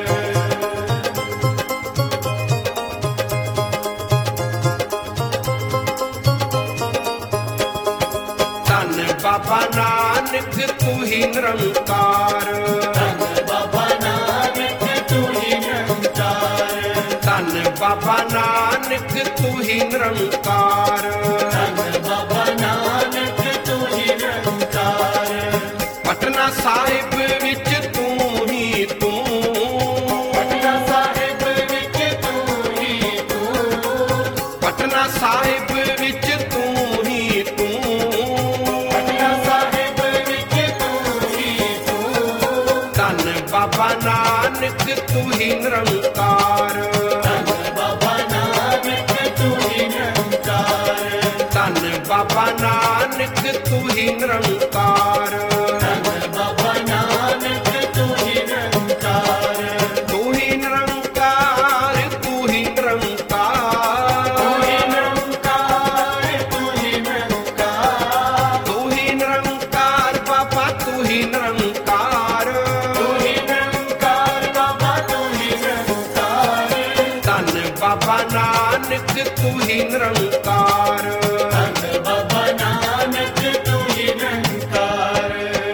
ਧੰਨ ਬਾਬਾ ਨਾਨਕ ਤੂੰ ਹੀ ਨਿਰੰਕਾਰ। ਧੰਨ ਬਾਬਾ ਨਾਨਕ ਤੂੰ ਹੀ ਨਿਰੰਕਾਰ। ਧੰਨ ਬਾਬਾ ਨਾਨਕ ਤੂੰ ਹੀ ਨਿਰੰਕਾਰ। ਧੰਨ ਬਾਬਾ ਨਾਨਕ ਤੂੰ ਹੀ ਨਿਰੰਕਾਰ। ਪਟਨਾ ਸਾਹਿਬ ਵਿੱਚ ਤੂੰ ਹੀ ਤੂੰ। ਪਟਨਾ ਸਾਹਿਬ ਵਿੱਚ ਤੂੰ ਹੀ ਤੂੰ। ਪਟਨਾ ਸਾਹਿਬ ਵਿੱਚ ਤੂੰ ਹੀ ਤੂੰ। ਪਟਨਾ ਸਾਹਿਬ ਵਿੱਚ ਤੂੰ ਹੀ ਤੂੰ। ਧੰਨ ਬਾਬਾ ਨਾਨਕ ਤੂੰ ਹੀ ਨਿਰੰਕਾਰ। ਧੰਨ ਬਾਬਾ ਨਾਨਕ ਤੂੰ ਹੀ ਨਿਰੰਕਾਰ। ਧੰਨ ਬਾਬਾ ਨਾਨਕ ਤੂੰ ਹੀ ਨਿਰੰਕਾਰ। ਧੰਨ ਬਾਬਾ ਨਾਨਕ ਤੂੰ ਹੀ ਨਿਰੰਕਾਰ। ਤੂੰ ਹੀ ਨਿਰੰਕਾਰ ਤੂੰ ਹੀ ਨਿਰੰਕਾਰ। ਤੂੰ ਹੀ ਨਿਰੰਕਾਰ ਤੂੰ ਹੀ ਨਿਰੰਕਾਰ। ਤੂੰ ਹੀ ਨਿਰੰਕਾਰ ਬਾਬਾ ਤੂੰ ਹੀ ਨਿਰੰਕਾਰ। ਤੂੰ ਹੀ ਨਿਰੰਕਾਰ ਬਾਬਾ ਤੂੰ ਹੀ ਨਿਰੰਕਾਰ। ਧੰਨ ਬਾਬਾ ਨਾਨਕ ਤੂੰ ਹੀ ਨਿਰੰਕਾਰ। ਧੰਨ ਬਾਬਾ ਨਾਨਕ ਤੂੰ ਹੀ ਨਿਰੰਕਾਰ।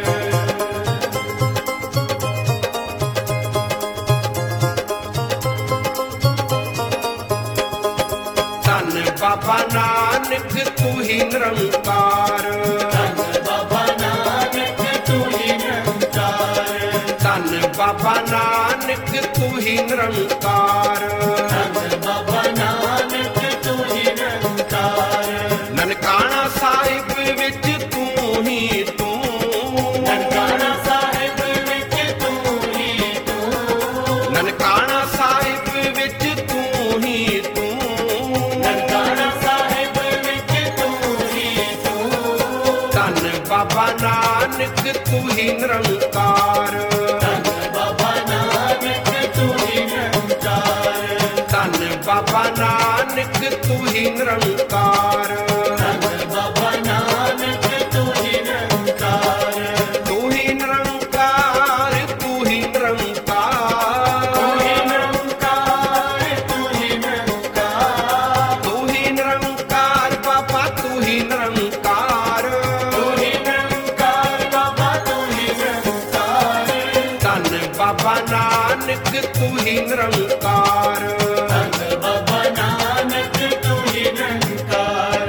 ਧੰਨ ਬਾਬਾ ਨਾਨਕ ਤੂੰ ਹੀ ਨਿਰੰਕਾਰ। ਧੰਨ ਬਾਬਾ ਨਾਨਕ ਤੂੰ ਹੀ ਨਿਰੰਕਾਰ। ਧੰਨ ਬਾਬਾ ਨਾਨਕ ਤੂੰ ਹੀ ਨਿਰੰਕਾਰ। ਧੰਨ ਬਾਬਾ ਨਾਨਕ ਤੂੰ ਹੀ ਨਿਰੰਕਾਰ। ਨਨਕਾਣਾ ਸਾਹਿਬ ਵਿੱਚ ਤੂੰ ਹੀ ਤੂੰ। ਨਨਕਾਣਾ ਸਾਹਿਬ ਵਿੱਚ ਤੂੰ ਹੀ ਤੂੰ। ਨਨਕਾਣਾ ਸਾਹਿਬ ਵਿੱਚ ਤੂੰ ਹੀ ਤੂੰ। ਨਨਕਾਣਾ ਸਾਹਿਬ ਵਿੱਚ ਤੂੰ ਹੀ ਤੂੰ। ਧੰਨ ਬਾਬਾ ਨਾਨਕ ਤੂੰ ਹੀ ਨਿਰੰਕਾਰ। ਧੰਨ ਬਾਬਾ ਨਾਨਕ ਤੂੰ ਹੀ ਨਿਰੰਕਾਰ। ਧੰਨ ਬਾਬਾ ਨਾਨਕ ਤੂੰ ਹੀ ਨਿਰੰਕਾਰ। ਧੰਨ ਬਾਬਾ ਨਾਨਕ ਤੂੰ ਹੀ ਨਿਰੰਕਾਰ। ਤੂੰ ਹੀ ਨਿਰੰਕਾਰ ਤੂੰ ਹੀ ਨਿਰੰਕਾਰ। ਤੂੰ ਹੀ ਨਿਰੰਕਾਰ ਤੂੰ ਹੀ ਨਿਰੰਕਾਰ। ਤੂੰ ਹੀ ਨਿਰੰਕਾਰ ਬਾਬਾ ਤੂੰ ਹੀ ਨਿਰੰਕਾਰ। ਤੂੰ ਹੀ ਨਿਰੰਕਾਰ ਬਾਬਾ ਤੂੰ ਹੀ ਨਿਰੰਕਾਰ। ਧੰਨ ਬਾਬਾ ਨਾਨਕ ਤੂੰ ਹੀ ਨਿਰੰਕਾਰ। ਧੰਨ ਬਾਬਾ ਨਾਨਕ ਤੂੰ ਹੀ ਨਿਰੰਕਾਰ।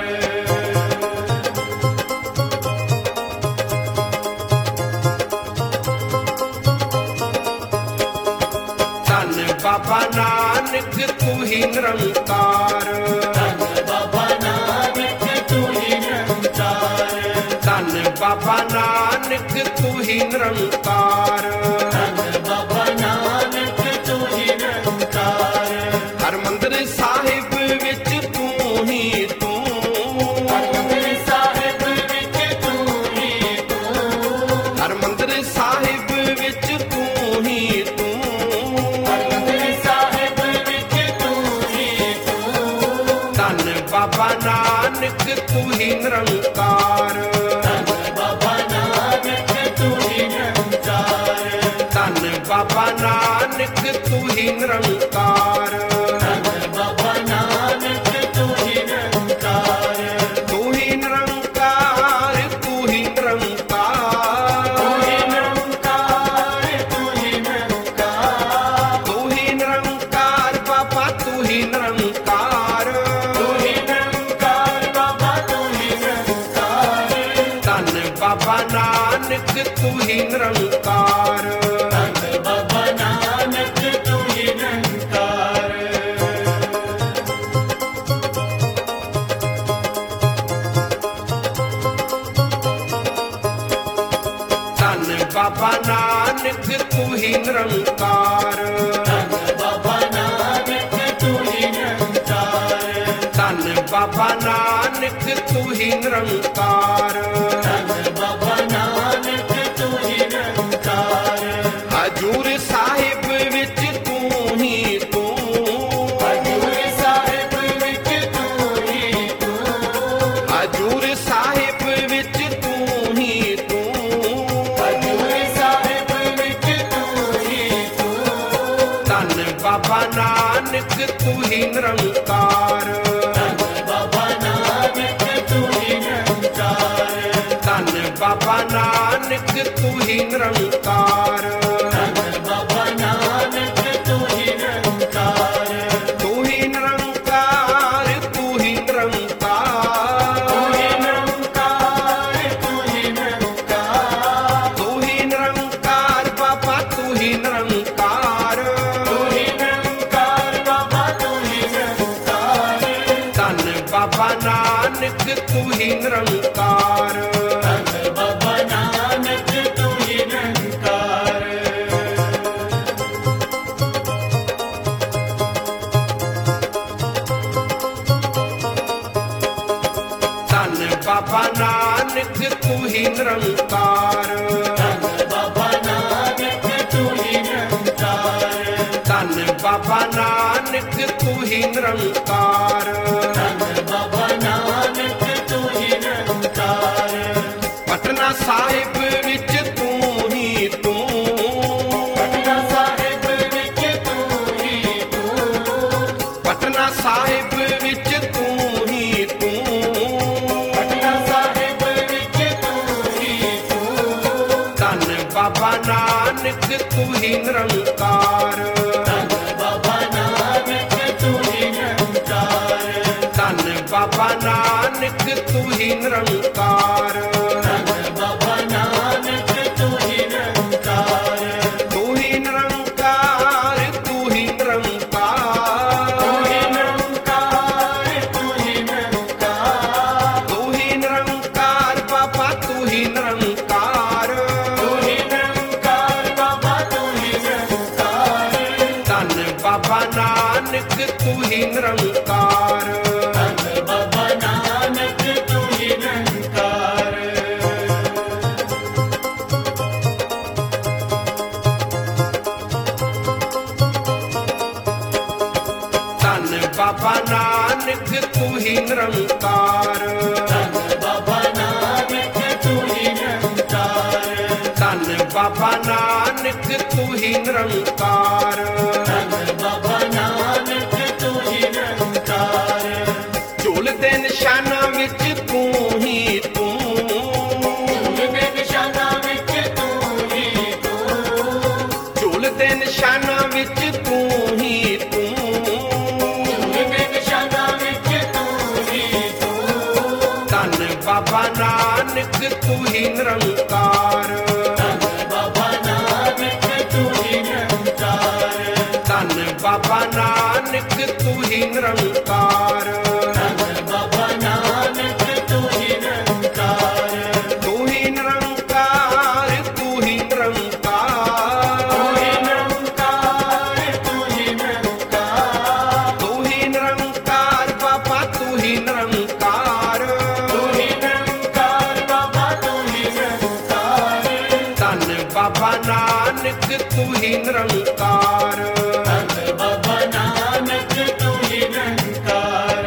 ਧੰਨ ਬਾਬਾ ਨਾਨਕ ਤੂੰ ਹੀ ਨਿਰੰਕਾਰ। ਧੰਨ ਬਾਬਾ ਨਾਨਕ ਤੂੰ ਹੀ ਨਿਰੰਕਾਰ। ਧੰਨ ਬਾਬਾ ਨਾਨਕ ਤੂੰ ਹੀ ਨਿਰੰਕਾਰ। ਧੰਨ ਬਾਬਾ ਨਾਨਕ ਤੂੰ ਹੀ ਨਿਰੰਕਾਰ। ਹਰਿਮੰਦਰ ਸਾਹਿਬ ਵਿੱਚ ਤੂੰ ਹੀ ਤੂੰ। ਹਰਿਮੰਦਰ ਸਾਹਿਬ ਵਿੱਚ ਤੂੰ ਹੀ ਤੂੰ। ਹਰਿਮੰਦਰ ਸਾਹਿਬ ਵਿੱਚ ਤੂੰ ਹੀ ਤੂੰ। ਹਰਿਮੰਦਰ ਸਾਹਿਬ ਵਿੱਚ ਤੂੰ ਹੀ ਤੂੰ। ਧੰਨ ਬਾਬਾ ਨਾਨਕ ਤੂੰ ਹੀ ਨਿਰੰਕਾਰ। ਧੰਨ ਬਾਬਾ ਨਾਨਕ ਤੂੰ ਹੀ ਨਿਰੰਕਾਰ। ਧੰਨ ਬਾਬਾ ਨਾਨਕ ਤੂੰ ਹੀ ਨਿਰੰਕਾਰ। ਧੰਨ ਬਾਬਾ ਨਾਨਕ ਤੂੰ ਹੀ ਨਿਰੰਕਾਰ। ਤੂੰ ਹੀ ਨਿਰੰਕਾਰ ਤੂੰ ਹੀ ਨਿਰੰਕਾਰ। ਤੂੰ ਹੀ ਨਿਰੰਕਾਰ ਤੂੰ ਹੀ ਨਿਰੰਕਾਰ। ਤੂੰ ਹੀ ਨਿਰੰਕਾਰ ਬਾਬਾ ਤੂੰ ਹੀ ਨਿਰੰਕਾਰ। ਤੂੰ ਹੀ ਨਿਰੰਕਾਰ ਬਾਬਾ ਤੂੰ ਹੀ ਨਿਰੰਕਾਰ। ਧੰਨ ਬਾਬਾ ਨਾਨਕ ਤੂੰ ਹੀ ਨਿਰੰਕਾਰ। ਧੰਨ ਬਾਬਾ ਨਾਨਕ ਤੂੰ ਹੀ ਨਿਰੰਕਾਰ। ਧੰਨ ਬਾਬਾ ਨਾਨਕ ਤੂੰ ਹੀ ਨਿਰੰਕਾਰ। ਧੰਨ ਬਾਬਾ ਨਾਨਕ ਤੂੰ ਹੀ ਨਿਰੰਕਾਰ। ਧੰਨ ਬਾਬਾ ਨਾਨਕ ਤੂੰ ਹੀ ਨਿਰੰਕਾਰ। ਧੰਨ ਬਾਬਾ ਨਾਨਕ ਤੂੰ ਹੀ ਨਿਰੰਕਾਰ। ਹਜੂਰ ਸਾਹਿਬ ਵਿੱਚ ਤੂੰ ਹੀ ਤੂੰ। ਹਜ਼ੂਰ ਸਾਹਿਬ ਵਿੱਚ ਤੂੰ ਹੀ ਤੂੰ। ਹਜੂਰ ਹੀ ਨਿਰੰਕਾਰ। ਬਾਬਾ ਨਾਨਕ ਤੂੰ ਹੀ ਨਿਰੰਕਾਰ। ਧੰਨ ਬਾਬਾ ਨਾਨਕ ਤੂੰ ਹੀ ਨਿਰੰਕਾਰ। ਬਾਬਾ ਨਾਨਕ ਤੂੰ ਹੀ ਨਿਰੰਕਾਰ। ਤੂੰ ਹੀ ਨਿਰੰਕਾਰ ਤੂੰ ਹੀ ਨਿਰੰਕਾਰ। ਤੂੰ ਹੀ ਨਿਰੰਕਾਰ ਤੂੰ ਹੀ ਨਿਰੰਕਾਰ। ਤੂੰ ਹੀ ਨਿਰੰਕਾਰ ਬਾਬਾ ਤੂੰ ਹੀ ਨਿਰੰਕਾਰ। ਤੂੰ ਹੀ ਨਿਰੰਕਾਰ ਬਾਬਾ ਤੂੰ ਹੀ ਨਿਰੰਕਾਰ। ਧੰਨ ਬਾਬਾ ਨਾਨਕ ਤੂੰ ਹੀ ਨਿਰੰਕਾਰ। ਬਾਬਾ ਨਾਨਕ ਤੂੰ ਹੀ ਨਿਰੰਕਾਰ। ਧੰਨ ਬਾਬਾ ਨਾਨਕ ਤੂੰ ਹੀ ਨਿਰੰਕਾਰ। ਬਾਬਾ ਨਾਨਕ ਤੂੰ ਹੀ ਨਿਰੰਕਾਰ। ਧੰਨ ਬਾਬਾ ਨਾਨਕ ਤੂੰ ਹੀ ਨਿਰੰਕਾਰ। ਬਾਬਾ ਨਾਨਕ ਤੂੰ ਹੀ ਨਿਰੰਕਾਰ। ਪਟਨਾ ਸਾਹਿਬ ਵਿੱਚ ਤੂੰ ਹੀ ਤੂੰ। ਪਟਨਾ ਸਾਹਿਬ ਵਿੱਚ ਤੂੰ ਹੀ ਤੂੰ। ਪਟਨਾ ਸਾਹਿਬ ਵਿੱਚ ਤੂੰ ਹੀ ਤੂੰ। ਪਟਨਾ ਸਾਹਿਬ ਵਿੱਚ ਤੂੰ ਹੀ ਤੂੰ। ਧੰਨ ਬਾਬਾ ਨਾਨਕ ਤੂੰ ਹੀ ਨਿਰੰਕਾਰ। ਬਾਬਾ ਨਾਨਕ ਤੂੰ ਹੀ ਨਿਰੰਕਾਰ। ਧੰਨ ਬਾਬਾ ਨਾਨਕ ਤੂੰ ਹੀ ਨਿਰੰਕਾਰ। ਬਾਬਾ ਨਾਨਕ ਤੂੰ ਹੀ ਨਿਰੰਕਾਰ। ਤੂੰ ਹੀ ਨਿਰੰਕਾਰ ਤੂੰ ਹੀ ਨਿਰੰਕਾਰ। ਤੂੰ ਹੀ ਨਿਰੰਕਾਰ ਤੂੰ ਹੀ ਨਿਰੰਕਾਰ। ਤੂੰ ਹੀ ਨਿਰੰਕਾਰ ਬਾਬਾ ਤੂੰ ਹੀ ਨਿਰੰਕਾਰ। ਤੂੰ ਹੀ ਨਿਰੰਕਾਰ ਬਾਬਾ ਤੂੰ ਹੀ ਨਿਰੰਕਾਰ। ਧੰਨ ਬਾਬਾ ਨਾਨਕ ਤੂੰ ਹੀ ਨਿਰੰਕਾਰ। ਬਾਬਾ ਨਾਨਕ ਤੂੰ ਹੀ ਨਿਰੰਕਾਰ। ਧੰਨ ਬਾਬਾ ਨਾਨਕ ਤੂੰ ਹੀ ਨਿਰੰਕਾਰ। ਬਾਬਾ ਨਾਨਕ ਤੂੰ ਹੀ ਨਿਰੰਕਾਰ। ਧੰਨ ਬਾਬਾ ਨਾਨਕ ਤੂੰ ਹੀ ਨਿਰੰਕਾਰ। ਬਾਬਾ ਨਾਨਕ ਤੂੰ ਹੀ ਨਿਰੰਕਾਰ। ਝੂਲਦੇ ਨਿਸ਼ਾਨਾਂ ਵਿੱਚ ਤੂੰ ਹੀ ਤੂੰ। ਝੂਲਦੇ ਨਿਸ਼ਾਨਾਂ ਵਿੱਚ ਤੂੰ ਹੀ ਤੂੰ। ਝੂਲਦੇ ਨਿਸ਼ਾਨਾਂ ਵਿੱਚ ਤੂੰ ਹੀ ਤੂੰ। ਝੂਲਦੇ ਨਿਸ਼ਾਨਾਂ ਵਿੱਚ ਤੂੰ ਹੀ ਤੂੰ। ਧੰਨ ਬਾਬਾ ਨਾਨਕ ਤੂੰ ਹੀ ਨਿਰੰਕਾਰ। ਬਾਬਾ ਨਾਨਕ ਤੂੰ ਹੀ ਨਿਰੰਕਾਰ। ਧੰਨ ਬਾਬਾ ਨਾਨਕ ਤੂੰ ਹੀ ਨਿਰੰਕਾਰ। ਬਾਬਾ ਨਾਨਕ ਤੂੰ ਹੀ ਨਿਰੰਕਾਰ। ਤੂੰ ਹੀ ਨਿਰੰਕਾਰ ਤੂੰ ਹੀ ਨਿਰੰਕਾਰ। ਤੂੰ ਹੀ ਨਿਰੰਕਾਰ ਤੂੰ ਹੀ ਨਿਰੰਕਾਰ। ਤੂੰ ਹੀ ਨਿਰੰਕਾਰ ਬਾਬਾ ਤੂੰ ਹੀ ਨਿਰੰਕਾਰ। ਤੂੰ ਹੀ ਨਿਰੰਕਾਰ ਬਾਬਾ ਤੂੰ ਹੀ ਨਿਰੰਕਾਰ। ਧੰਨ ਬਾਬਾ ਨਾਨਕ ਤੂੰ ਹੀ ਨਿਰੰਕਾਰ। ਬਾਬਾ ਨਾਨਕ ਤੂੰ ਹੀ ਨਿਰੰਕਾਰ।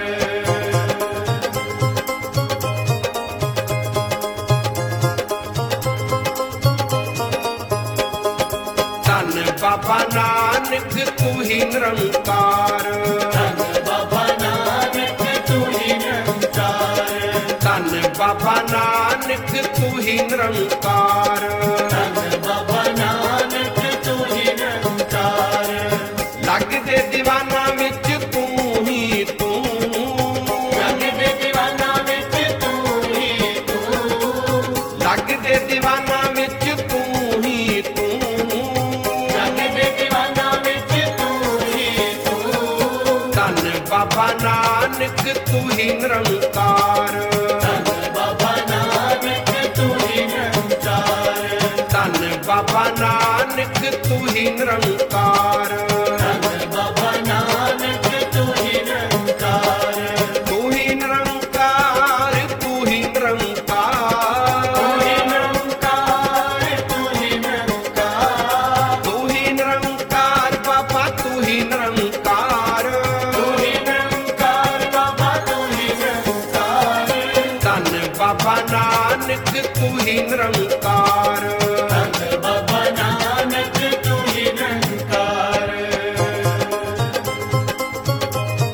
ਧੰਨ ਬਾਬਾ ਨਾਨਕ ਤੂੰ ਹੀ ਨਿਰੰਕਾਰ। ਬਾਬਾ ਨਾਨਕ ਤੂੰ ਹੀ ਨਿਰੰਕਾਰ। ਧੰਨ ਬਾਬਾ ਨਾਨਕ ਤੂੰ ਹੀ ਨਿਰੰਕਾਰ। ਬਾਬਾ ਨਾਨਕ ਤੂੰ ਹੀ ਨਿਰੰਕਾਰ। ਲੱਗਦੇ ਦੀਵਾਨਾਂ ਵਿੱਚ ਤੂੰ ਹੀ ਤੂੰ। ਲੱਗਦੇ ਦੀਵਾਨਾਂ ਵਿੱਚ ਤੂੰ ਹੀ ਤੂੰ। ਲੱਗਦੇ ਦੀਵਾਨਾਂ ਵਿੱਚ ਤੂੰ ਹੀ ਤੂੰ। ਲੱਗਦੇ ਦੀਵਾਨਾਂ ਵਿੱਚ ਤੂੰ ਹੀ ਤੂੰ। ਧੰਨ ਬਾਬਾ ਨਾਨਕ ਤੂੰ ਹੀ ਨਿਰੰਕਾਰ। ਬਾਬਾ ਨਾਨਕ ਤੂੰ ਹੀ ਨਿਰੰਕਾਰ। ਧੰਨ ਬਾਬਾ ਨਾਨਕ ਤੂੰ ਹੀ ਨਿਰੰਕਾਰ। ਬਾਬਾ ਨਾਨਕ ਤੂੰ ਹੀ ਨਿਰੰਕਾਰ। ਤੂੰ ਹੀ ਨਿਰੰਕਾਰ ਤੂੰ ਹੀ ਨਿਰੰਕਾਰ। ਤੂੰ ਹੀ ਨਿਰੰਕਾਰ ਤੂੰ ਹੀ ਨਿਰੰਕਾਰ। ਤੂੰ ਹੀ ਨਿਰੰਕਾਰ ਬਾਬਾ ਤੂੰ ਹੀ ਨਿਰੰਕਾਰ। ਤੂੰ ਹੀ ਨਿਰੰਕਾਰ ਬਾਬਾ ਤੂੰ ਹੀ ਨਿਰੰਕਾਰ। ਧੰਨ ਬਾਬਾ ਨਾਨਕ ਤੂੰ ਹੀ ਨਿਰੰਕਾਰ। ਬਾਬਾ ਨਾਨਕ ਤੂੰ ਹੀ ਨਿਰੰਕਾਰ।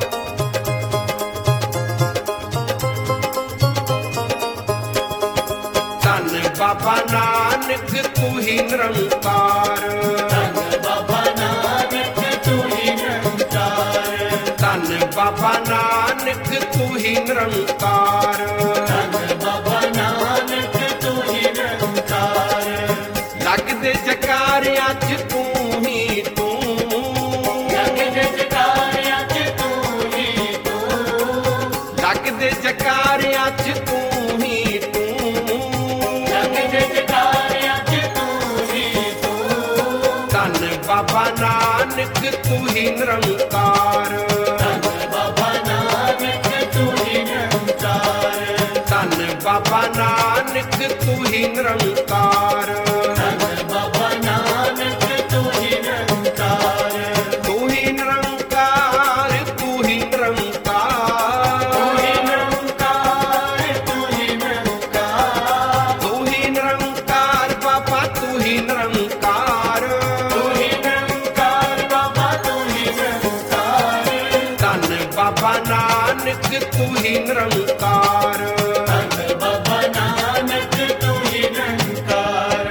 ਬਾਬਾ ਨਾਨਕ ਤੂੰ ਹੀ ਨਿਰੰਕਾਰ ਧੰਨ ਬਾਬਾ ਨਾਨਕ ਤੂੰ ਹੀ ਨਿਰੰਕਾਰ ਧੰਨ ਬਾਬਾ ਨਾਨਕ ਤੂੰ ਹੀ ਨਿਰੰਕਾਰ ਧੰਨ ਬਾਬਾ ਨਾਨਕ ਤੂੰ ਹੀ ਨਿਰੰਕਾਰ ਲੱਗਦੇ ਜਕਾਰਿਆਂ 'ਚ ਤੂੰ ਹੀ ਤੂੰ ਲੱਗਦੇ ਜਕਾਰਿਆਂ 'ਚ ਤੂੰ ਹੀ ਤੂੰ ਲੱਗਦੇ ਜਕਾਰਿਆਂ 'ਚ ਤੂੰ ਹੀ ਤੂੰ ਲੱਗਦੇ ਜਕਾਰਿਆਂ 'ਚ ਤੂੰ ਹੀ ਤੂੰ ਧੰਨ ਬਾਬਾ ਨਾਨਕ ਤੂੰ ਹੀ ਨਿਰੰਕਾਰ ਧੰਨ ਬਾਬਾ ਨਾਨਕ ਤੂੰ ਹੀ ਨਿਰੰਕਾਰ ਧੰਨ ਬਾਬਾ ਨਾਨਕ ਤੂੰ ਹੀ ਨਿਰੰਕਾਰ ਧੰਨ ਬਾਬਾ ਨਾਨਕ ਤੂੰ ਹੀ ਨਿਰੰਕਾਰ ਤੂੰ ਹੀ ਨਿਰੰਕਾਰ ਤੂੰ ਹੀ ਨਿਰੰਕਾਰ ਤੂੰ ਹੀ ਨਿਰੰਕਾਰ ਤੂੰ ਹੀ ਨਿਰੰਕਾਰ ਤੂੰ ਹੀ ਨਿਰੰਕਾਰ ਬਾਬਾ ਤੂੰ ਹੀ ਨਿਰੰਕਾਰ ਤੂੰ ਹੀ ਨਿਰੰਕਾਰ ਬਾਬਾ ਤੂੰ ਹੀ ਨਿਰੰਕਾਰ ਧੰਨ ਬਾਬਾ ਨਾਨਕ ਤੂੰ ਹੀ ਨਿਰੰਕਾਰ ਧੰਨ ਬਾਬਾ ਨਾਨਕ ਤੂੰ ਹੀ ਨਿਰੰਕਾਰ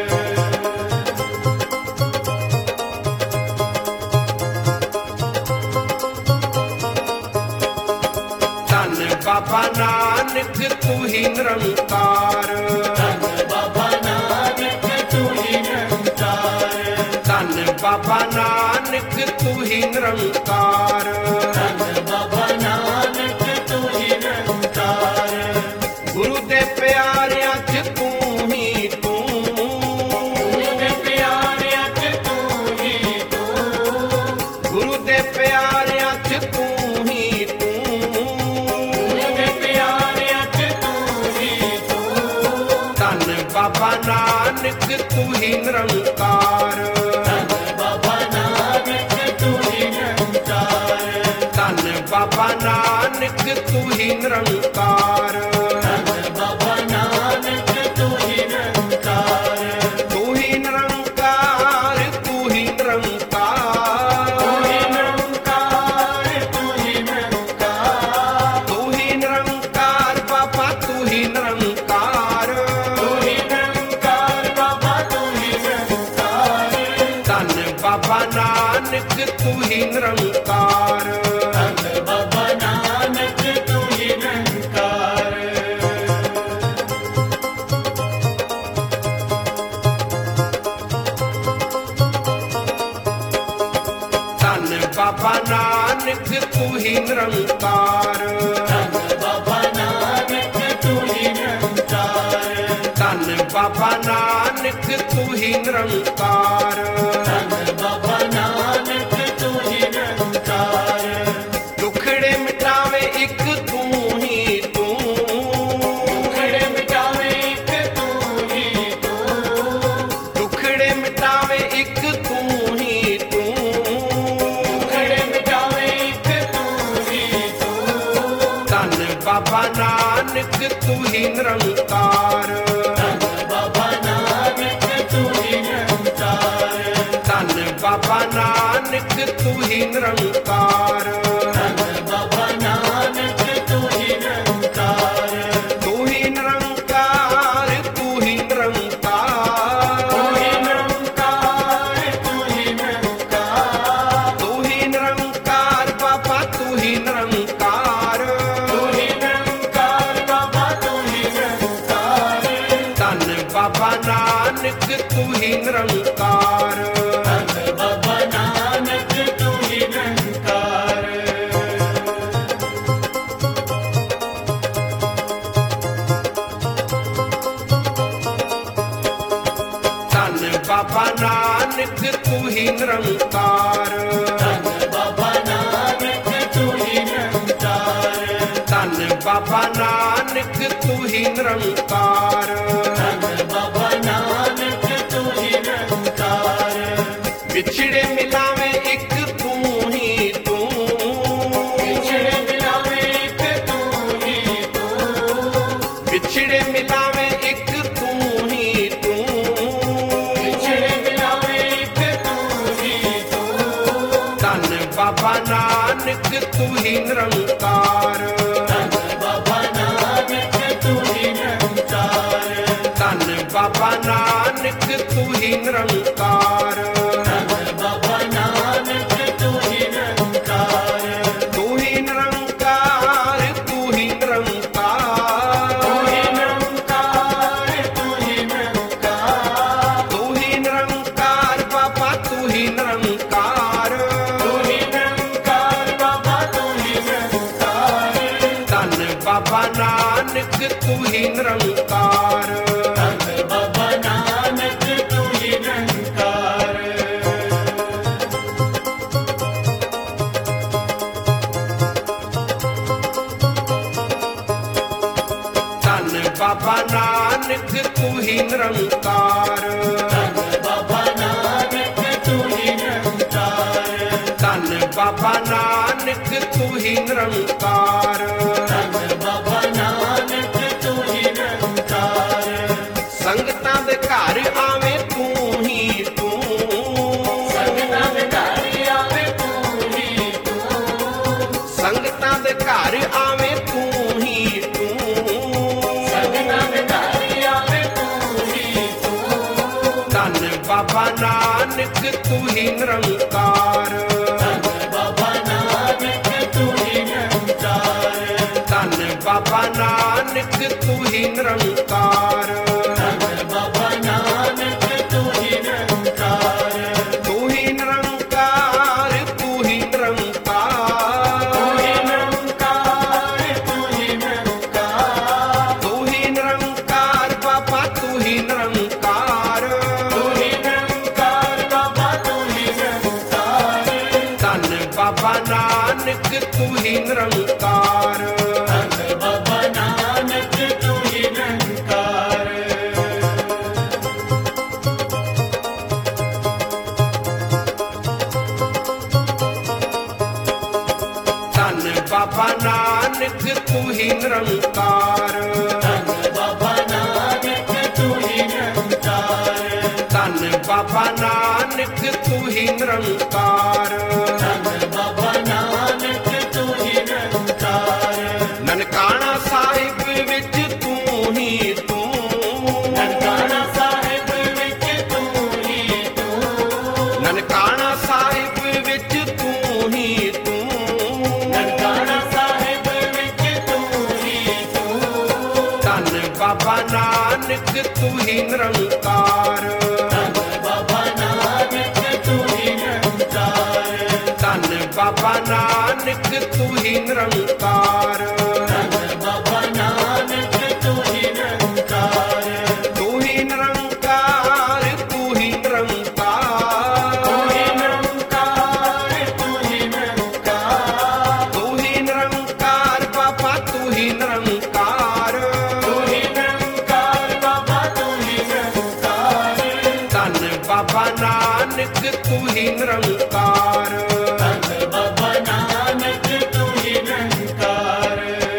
ਧੰਨ ਬਾਬਾ ਨਾਨਕ ਤੂੰ ਹੀ ਨਿਰੰਕਾਰ ਧੰਨ ਬਾਬਾ ਨਾਨਕ ਤੂੰ ਹੀ ਨਿਰੰਕਾਰ ਧੰਨ ਬਾਬਾ ਨਾਨਕ ਤੂੰ ਹੀ ਨਿਰੰਕਾਰ ਧੰਨ ਬਾਬਾ ਨਾਨਕ ਤੂੰ ਹੀ ਨਿਰੰਕਾਰ ਗੁਰੂ ਦੇ ਪਿਆਰਿਆਂ 'ਚ ਤੂੰ ਹੀ ਤੂੰ ਗੁਰੂ ਦੇ ਪਿਆਰਿਆਂ 'ਚ ਤੂੰ ਹੀ ਤੂੰ ਗੁਰੂ ਦੇ ਪਿਆਰਿਆਂ 'ਚ ਤੂੰ ਹੀ ਤੂੰ ਗੁਰੂ ਦੇ ਪਿਆਰਿਆਂ 'ਚ ਤੂੰ ਹੀ ਤੂੰ ਧੰਨ ਬਾਬਾ ਨਾਨਕ ਤੂੰ ਹੀ ਨਿਰੰਕਾਰ ਧੰਨ ਬਾਬਾ ਨਾਨਕ ਤੂੰ ਹੀ ਨਿਰੰਕਾਰ ਧੰਨ ਬਾਬਾ ਨਾਨਕ ਤੂੰ ਹੀ ਨਿਰੰਕਾਰ ਧੰਨ ਬਾਬਾ ਨਾਨਕ ਤੂੰ ਹੀ ਨਿਰੰਕਾਰ ਤੂੰ ਹੀ ਨਿਰੰਕਾਰ ਤੂੰ ਹੀ ਨਿਰੰਕਾਰ ਤੂੰ ਹੀ ਨਿਰੰਕਾਰ ਤੂੰ ਹੀ ਨਿਰੰਕਾਰ ਤੂੰ ਹੀ ਨਿਰੰਕਾਰ ਬਾਬਾ ਤੂੰ ਹੀ ਨਿਰੰਕਾਰ ਤੂੰ ਹੀ ਨਿਰੰਕਾਰ ਬਾਬਾ ਤੂੰ ਹੀ ਨਿਰੰਕਾਰ ਧੰਨ ਬਾਬਾ ਨਾਨਕ ਤੂੰ ਹੀ ਨਿਰੰਕਾਰ ਧੰਨ ਬਾਬਾ ਨਾਨਕ ਤੂੰ ਹੀ ਨਿਰੰਕਾਰ ਧੰਨ ਬਾਬਾ ਨਾਨਕ ਤੂੰ ਹੀ ਨਿਰੰਕਾਰ ਧੰਨ ਬਾਬਾ ਨਾਨਕ ਤੂੰ ਹੀ ਨਿਰੰਕਾਰ ਧੰਨ ਬਾਬਾ ਨਾਨਕ ਤੂੰ ਹੀ ਨਿਰੰਕਾਰ ਧੰਨ ਬਾਬਾ ਨਾਨਕ ਤੂੰ ਹੀ ਨਿਰੰਕਾਰ ਦੁਖੜੇ ਮਿਟਾਵੇ ਇੱਕ ਤੂੰ ਹੀ ਤੂੰ ਦੁਖੜੇ ਮਿਟਾਵੇ ਇੱਕ ਤੂੰ ਹੀ ਤੂੰ ਦੁਖੜੇ ਮਿਟਾਵੇ ਇੱਕ ਤੂੰ ਹੀ ਤੂੰ ਦੁਖੜੇ ਮਿਟਾਵੇ ਇੱਕ ਤੂੰ ਹੀ ਤੂੰ ਧੰਨ ਬਾਬਾ ਨਾਨਕ ਤੂੰ ਹੀ ਨਿਰੰਕਾਰ ਧੰਨ ਬਾਬਾ ਨਾਨਕ ਤੂੰ ਹੀ ਨਿਰੰਕਾਰ ਧੰਨ ਬਾਬਾ ਨਾਨਕ ਤੂੰ ਹੀ ਨਿਰੰਕਾਰ ਧੰਨ ਬਾਬਾ ਨਾਨਕ ਤੂੰ ਹੀ ਨਿਰੰਕਾਰ ਤੂੰ ਹੀ ਨਿਰੰਕਾਰ ਤੂੰ ਹੀ ਨਿਰੰਕਾਰ ਤੂੰ ਹੀ ਨਿਰੰਕਾਰ ਤੂੰ ਹੀ ਨਿਰੰਕਾਰ ਤੂੰ ਹੀ ਨਿਰੰਕਾਰ ਬਾਬਾ ਤੂੰ ਹੀ ਨਿਰੰਕਾਰ ਤੂੰ ਹੀ ਨਿਰੰਕਾਰ ਬਾਬਾ ਤੂੰ ਹੀ ਨਿਰੰਕਾਰ ਧੰਨ ਬਾਬਾ ਨਾਨਕ ਤੂੰ ਹੀ ਨਿਰੰਕਾਰ ਧੰਨ ਬਾਬਾ ਨਾਨਕ ਤੂੰ ਹੀ ਨਿਰੰਕਾਰ ਧੰਨ ਬਾਬਾ ਨਾਨਕ ਤੂੰ ਹੀ ਨਿਰੰਕਾਰ ਧੰਨ ਬਾਬਾ ਨਾਨਕ ਤੂੰ ਹੀ ਨਿਰੰਕਾਰ ਧੰਨ ਬਾਬਾ ਨਾਨਕ ਤੂੰ ਹੀ ਨਿਰੰਕਾਰ ਧੰਨ ਬਾਬਾ ਨਾਨਕ ਤੂੰ ਹੀ ਨਿਰੰਕਾਰ ਵਿਛੜੇ ਮਿਲਾਵੇਂ ਇੱਕ ਤੂੰ ਹੀ ਤੂੰ ਵਿਛੜੇ ਮਿਲਾਵੇ ਇੱਕ ਤੂੰ ਹੀ ਤੂੰ ਵਿਛੜੇ ਮਿਲਾਵੇਂ ਇੱਕ ਤੂੰ ਹੀ ਤੂੰ ਵਿਛੜੇ ਮਿਲਾਵੇ ਇੱਕ ਤੂੰ ਹੀ ਤੂੰ ਧੰਨ ਬਾਬਾ ਨਾਨਕ ਤੂੰ ਹੀ ਨਿਰੰਕਾਰ ਧੰਨ ਬਾਬਾ ਨਾਨਕ ਤੂੰ ਹੀ ਨਿਰੰਕਾਰ ਧੰਨ ਤੂੰ ਹੀ ਨਿਰੰਕਾਰ। ਧੰਨ ਬਾਬਾ ਨਾਨਕ ਤੂੰ ਹੀ ਨਿਰੰਕਾਰ। ਧੰਨ ਬਾਬਾ ਨਾਨਕ ਤੂੰ ਹੀ ਨਿਰੰਕਾਰ। ਧੰਨ ਬਾਬਾ ਨਾਨਕ ਤੂੰ ਹੀ ਨਿਰੰਕਾਰ। ਧੰਨ ਬਾਬਾ ਨਾਨਕ ਤੂੰ ਹੀ ਨਿਰੰਕਾਰ। ਧੰਨ ਬਾਬਾ ਨਾਨਕ ਤੂੰ ਹੀ ਨਿਰੰਕਾਰ। ਸੰਗਤਾਂ ਦੇ ਘਰ ਆਵੇਂ ਤੂੰ ਹੀ ਤੂੰ। ਸੰਗਤਾਂ ਦੇ ਘਰ ਆਵੇ ਤੂੰ ਹੀ ਤੂੰ। ਸੰਗਤਾਂ ਦੇ ਘਰ ਆਵੇਂ ਤੂੰ ਹੀ ਤੂੰ। ਸੰਗਤਾਂ ਦੇ ਘਰ ਆਵੇ ਤੂੰ ਹੀ ਤੂੰ। ਧੰਨ ਬਾਬਾ ਨਾਨਕ ਤੂੰ ਹੀ ਨਿਰੰਕਾਰ। ਧੰਨ ਬਾਬਾ ਨਾਨਕ ਤੂੰ ਹੀ ਨਿਰੰਕਾਰ। ਧੰਨ ਬਾਬਾ ਨਾਨਕ ਤੂੰ ਹੀ ਨਿਰੰਕਾਰ। ਧੰਨ ਬਾਬਾ ਨਾਨਕ ਤੂੰ ਹੀ ਨਿਰੰਕਾਰ। ਤੂੰ ਹੀ ਨਿਰੰਕਾਰ ਤੂੰ ਹੀ ਨਿਰੰਕਾਰ। ਤੂੰ ਹੀ ਨਿਰੰਕਾਰ ਤੂੰ ਹੀ ਨਿਰੰਕਾਰ। ਤੂੰ ਹੀ ਨਿਰੰਕਾਰ ਬਾਬਾ ਤੂੰ ਹੀ ਨਿਰੰਕਾਰ। ਤੂੰ ਹੀ ਨਿਰੰਕਾਰ ਬਾਬਾ ਤੂੰ ਹੀ ਨਿਰੰਕਾਰ। ਧੰਨ ਬਾਬਾ ਨਾਨਕ ਤੂੰ ਹੀ ਨਿਰੰਕਾਰ। ਧੰਨ ਬਾਬਾ ਨਾਨਕ ਤੂੰ ਹੀ ਨਿਰੰਕਾਰ। ਧੰਨ ਬਾਬਾ ਨਾਨਕ ਤੂੰ ਹੀ ਨਿਰੰਕਾਰ। ਧੰਨ ਬਾਬਾ ਨਾਨਕ ਤੂੰ ਹੀ ਨਿਰੰਕਾਰ। ਧੰਨ ਬਾਬਾ ਨਾਨਕ ਤੂੰ ਹੀ ਨਿਰੰਕਾਰ। ਧੰਨ ਬਾਬਾ ਨਾਨਕ ਤੂੰ ਹੀ ਨਿਰੰਕਾਰ। ਨਨਕਾਣਾ ਸਾਹਿਬ ਵਿੱਚ ਤੂੰ ਹੀ ਤੂੰ। ਨਨਕਾਣਾ ਸਾਹਿਬ ਵਿੱਚ ਤੂੰ ਹੀ ਤੂੰ। ਨਨਕਾਣਾ ਸਾਹਿਬ ਵਿੱਚ ਤੂੰ ਹੀ ਤੂੰ। ਨਨਕਾਣਾ ਸਾਹਿਬ ਵਿੱਚ ਤੂੰ ਹੀ ਤੂੰ। ਧੰਨ ਬਾਬਾ ਨਾਨਕ ਤੂੰ ਹੀ ਨਿਰੰਕਾਰ। ਧੰਨ ਬਾਬਾ ਨਾਨਕ ਤੂੰ ਹੀ ਨਿਰੰਕਾਰ। ਧੰਨ ਬਾਬਾ ਨਾਨਕ ਤੂੰ ਹੀ ਨਿਰੰਕਾਰ। ਧੰਨ ਬਾਬਾ ਨਾਨਕ ਤੂੰ ਹੀ ਨਿਰੰਕਾਰ। ਤੂੰ ਹੀ ਨਿਰੰਕਾਰ ਤੂੰ ਹੀ ਨਿਰੰਕਾਰ। ਤੂੰ ਹੀ ਨਿਰੰਕਾਰ ਤੂੰ ਹੀ ਨਿਰੰਕਾਰ। ਤੂੰ ਹੀ ਨਿਰੰਕਾਰ ਬਾਬਾ ਤੂੰ ਹੀ ਨਿਰੰਕਾਰ। ਤੂੰ ਹੀ ਨਿਰੰਕਾਰ ਬਾਬਾ ਤੂੰ ਹੀ ਨਿਰੰਕਾਰ। ਧੰਨ ਬਾਬਾ ਨਾਨਕ ਤੂੰ ਹੀ ਨਿਰੰਕਾਰ। ਧੰਨ ਬਾਬਾ ਨਾਨਕ ਤੂੰ ਹੀ ਨਿਰੰਕਾਰ।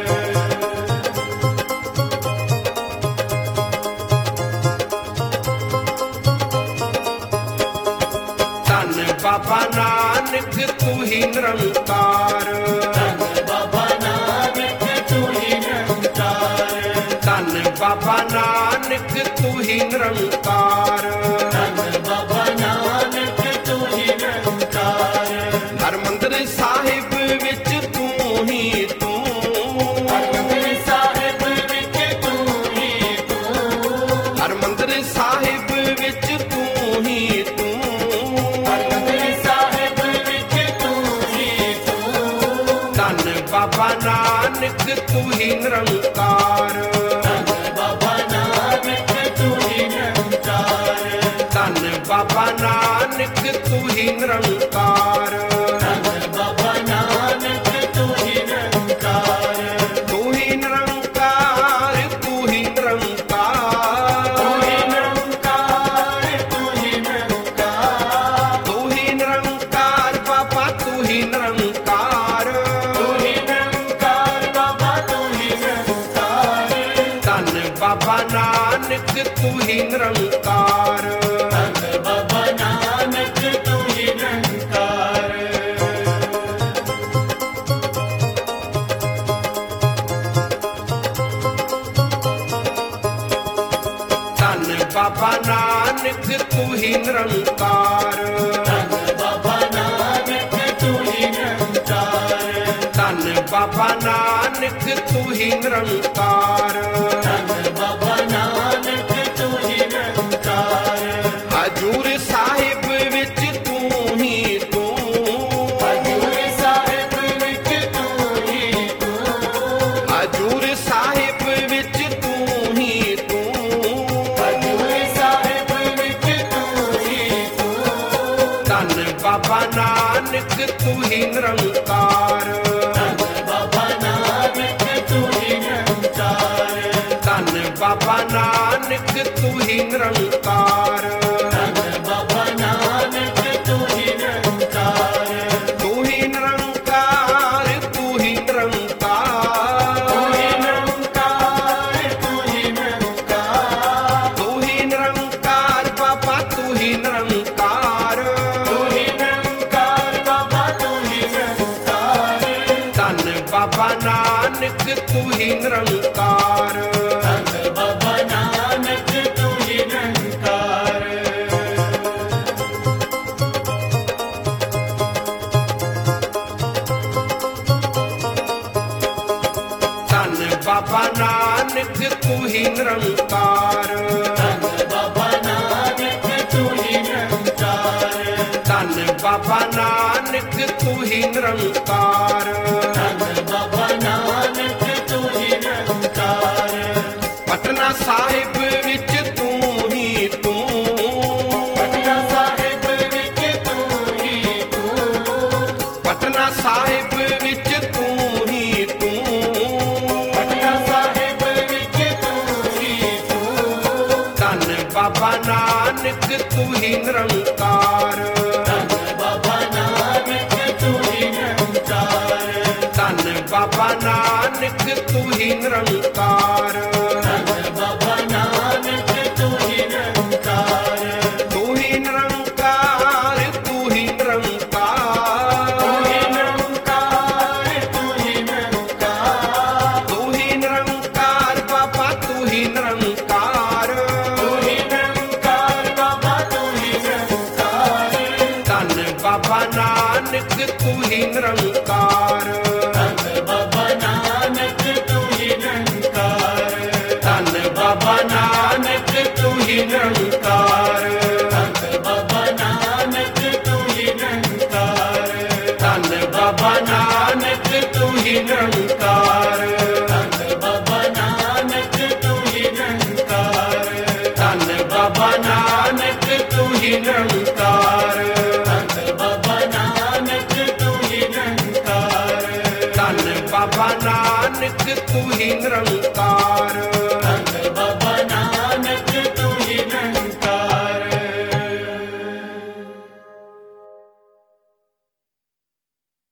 ਧੰਨ ਬਾਬਾ ਨਾਨਕ ਤੂੰ ਹੀ ਨਿਰੰਕਾਰ। ਧੰਨ ਬਾਬਾ ਨਾਨਕ ਤੂੰ ਹੀ ਨਿਰੰਕਾਰ। ਧੰਨ ਬਾਬਾ ਨਾਨਕ ਤੂੰ ਹੀ ਨਿਰੰਕਾਰ। ਧੰਨ ਬਾਬਾ ਨਾਨਕ ਤੂੰ ਹੀ ਨਿਰੰਕਾਰ। ਹਰਿਮੰਦਰ ਸਾਹਿਬ ਵਿੱਚ ਤੂੰ ਹੀ ਤੂੰ। ਹਰਿਮੰਦਰ ਸਾਹਿਬ ਵਿੱਚ ਤੂੰ ਹੀ ਤੂੰ। ਹਰਿਮੰਦਰ ਸਾਹਿਬ ਵਿੱਚ ਤੂੰ ਹੀ ਤੂੰ। ਹਰਿਮੰਦਰ ਸਾਹਿਬ ਵਿੱਚ ਤੂੰ ਹੀ ਤੂੰ। ਧੰਨ ਬਾਬਾ ਨਾਨਕ ਤੂੰ ਹੀ ਨਿਰੰਕਾਰ। ਧੰਨ ਬਾਬਾ ਨਾਨਕ ਤੂੰ ਹੀ ਨਿਰੰਕਾਰ। ਧੰਨ ਬਾਬਾ ਨਾਨਕ ਤੂੰ ਹੀ ਨਿਰੰਕਾਰ। ਧੰਨ ਬਾਬਾ ਨਾਨਕ ਤੂੰ ਹੀ ਨਿਰੰਕਾਰ। ਤੂੰ ਹੀ ਨਿਰੰਕਾਰ ਤੂੰ ਹੀ ਨਿਰੰਕਾਰ। ਤੂੰ ਹੀ ਨਿਰੰਕਾਰ ਤੂੰ ਹੀ ਨਿਰੰਕਾਰ। ਤੂੰ ਹੀ ਨਿਰੰਕਾਰ ਬਾਬਾ ਤੂੰ ਹੀ ਨਿਰੰਕਾਰ। ਤੂੰ ਹੀ ਨਿਰੰਕਾਰ ਬਾਬਾ ਤੂੰ ਹੀ ਨਿਰੰਕਾਰ। ਧੰਨ ਬਾਬਾ ਨਾਨਕ ਤੂੰ ਹੀ ਨਿਰੰਕਾਰ। ਧੰਨ ਬਾਬਾ ਨਾਨਕ ਤੂੰ ਹੀ ਨਿਰੰਕਾਰ। ਧੰਨ ਬਾਬਾ ਨਾਨਕ ਤੂੰ ਹੀ ਨਿਰੰਕਾਰ। ਧੰਨ ਬਾਬਾ ਨਾਨਕ ਤੂੰ ਹੀ ਨਿਰੰਕਾਰ। ਧੰਨ ਬਾਬਾ ਨਾਨਕ ਤੂੰ ਹੀ ਨਿਰੰਕਾਰ। ਧੰਨ ਬਾਬਾ ਨਾਨਕ ਤੂੰ ਹੀ ਨਿਰੰਕਾਰ। ਹਜੂਰ ਸਾਹਿਬ ਵਿੱਚ ਤੂੰ ਹੀ ਤੂੰ। ਹਜ਼ੂਰ ਸਾਹਿਬ ਵਿੱਚ ਤੂੰ ਹੀ ਤੂੰ। ਹਜੂਰ ਸਾਹਿਬ ਵਿੱਚ ਤੂੰ ਨਾਨਕ ਤੂੰ ਹੀ ਨਿਰੰਕਾਰ। ਧੰਨ ਬਾਬਾ ਨਾਨਕ ਤੂੰ ਹੀ ਨਿਰੰਕਾਰ। ਧੰਨ ਬਾਬਾ ਨਾਨਕ ਤੂੰ ਹੀ ਨਿਰੰਕਾਰ। ਧੰਨ ਬਾਬਾ ਨਾਨਕ ਤੂੰ ਹੀ ਨਿਰੰਕਾਰ। ਤੂੰ ਹੀ ਨਿਰੰਕਾਰ ਤੂੰ ਹੀ ਨਿਰੰਕਾਰ। ਤੂੰ ਹੀ ਨਿਰੰਕਾਰ ਤੂੰ ਹੀ ਨਿਰੰਕਾਰ। ਤੂੰ ਹੀ ਨਿਰੰਕਾਰ ਬਾਬਾ ਤੂੰ ਹੀ ਨਿਰੰਕਾਰ। ਤੂੰ ਹੀ ਨਿਰੰਕਾਰ ਬਾਬਾ ਤੂੰ ਹੀ ਨਿਰੰਕਾਰ। ਧੰਨ ਬਾਬਾ ਨਾਨਕ ਤੂੰ ਹੀ ਨਿਰੰਕਾਰ। ਧੰਨ ਬਾਬਾ ਨਾਨਕ ਤੂੰ ਹੀ ਨਿਰੰਕਾਰ। ਧੰਨ ਬਾਬਾ ਨਾਨਕ ਤੂੰ ਹੀ ਨਿਰੰਕਾਰ। ਧੰਨ ਬਾਬਾ ਨਾਨਕ ਤੂੰ ਹੀ ਨਿਰੰਕਾਰ। ਧੰਨ ਬਾਬਾ ਨਾਨਕ ਤੂੰ ਹੀ ਨਿਰੰਕਾਰ। ਧੰਨ ਬਾਬਾ ਨਾਨਕ ਤੂੰ ਹੀ ਨਿਰੰਕਾਰ। ਪਟਨਾ ਸਾਹਿਬ ਵਿੱਚ ਤੂੰ ਹੀ ਤੂੰ। ਪਟਨਾ ਸਾਹਿਬ ਵਿੱਚ ਤੂੰ ਹੀ ਤੂੰ। ਪਟਨਾ ਸਾਹਿਬ ਵਿੱਚ ਤੂੰ ਹੀ ਤੂੰ। ਪਟਨਾ ਸਾਹਿਬ ਵਿੱਚ ਤੂੰ ਹੀ ਤੂੰ। ਧੰਨ ਬਾਬਾ ਨਾਨਕ ਤੂੰ ਹੀ ਨਿਰੰਕਾਰ। ਧੰਨ ਬਾਬਾ ਨਾਨਕ ਤੂੰ ਹੀ ਨਿਰੰਕਾਰ। ਧੰਨ ਬਾਬਾ ਨਾਨਕ ਤੂੰ ਹੀ ਨਿਰੰਕਾਰ। ਧੰਨ ਬਾਬਾ ਨਾਨਕ ਤੂੰ ਹੀ ਨਿਰੰਕਾਰ। ਤੂੰ ਹੀ ਨਿਰੰਕਾਰ ਤੂੰ ਹੀ ਨਿਰੰਕਾਰ। ਤੂੰ ਹੀ ਨਿਰੰਕਾਰ ਤੂੰ ਹੀ ਨਿਰੰਕਾਰ। ਤੂੰ ਹੀ ਨਿਰੰਕਾਰ ਬਾਬਾ ਤੂੰ ਹੀ ਨਿਰੰਕਾਰ। ਤੂੰ ਹੀ ਨਿਰੰਕਾਰ ਬਾਬਾ ਤੂੰ ਹੀ ਨਿਰੰਕਾਰ। ਧੰਨ ਬਾਬਾ ਨਾਨਕ ਤੂੰ ਹੀ ਨਿਰੰਕਾਰ। ਧੰਨ ਬਾਬਾ ਨਾਨਕ ਤੂੰ ਹੀ ਨਿਰੰਕਾਰ। ਧੰਨ ਬਾਬਾ ਨਾਨਕ ਤੂੰ ਹੀ ਨਿਰੰਕਾਰ। ਧੰਨ ਬਾਬਾ ਨਾਨਕ ਤੂੰ ਹੀ ਨਿਰੰਕਾਰ। ਧੰਨ ਬਾਬਾ ਨਾਨਕ ਤੂੰ ਹੀ ਨਿਰੰਕਾਰ। ਧੰਨ ਬਾਬਾ ਨਾਨਕ ਤੂੰ ਹੀ ਨਿਰੰਕਾਰ। ਧੰਨ ਬਾਬਾ ਨਾਨਕ ਤੂੰ ਹੀ ਨਿਰੰਕਾਰ। ਧੰਨ ਬਾਬਾ ਨਾਨਕ ਤੂੰ ਹੀ ਨਿਰੰਕਾਰ। ਧੰਨ ਬਾਬਾ ਨਾਨਕ ਤੂੰ ਹੀ ਨਿਰੰਕਾਰ।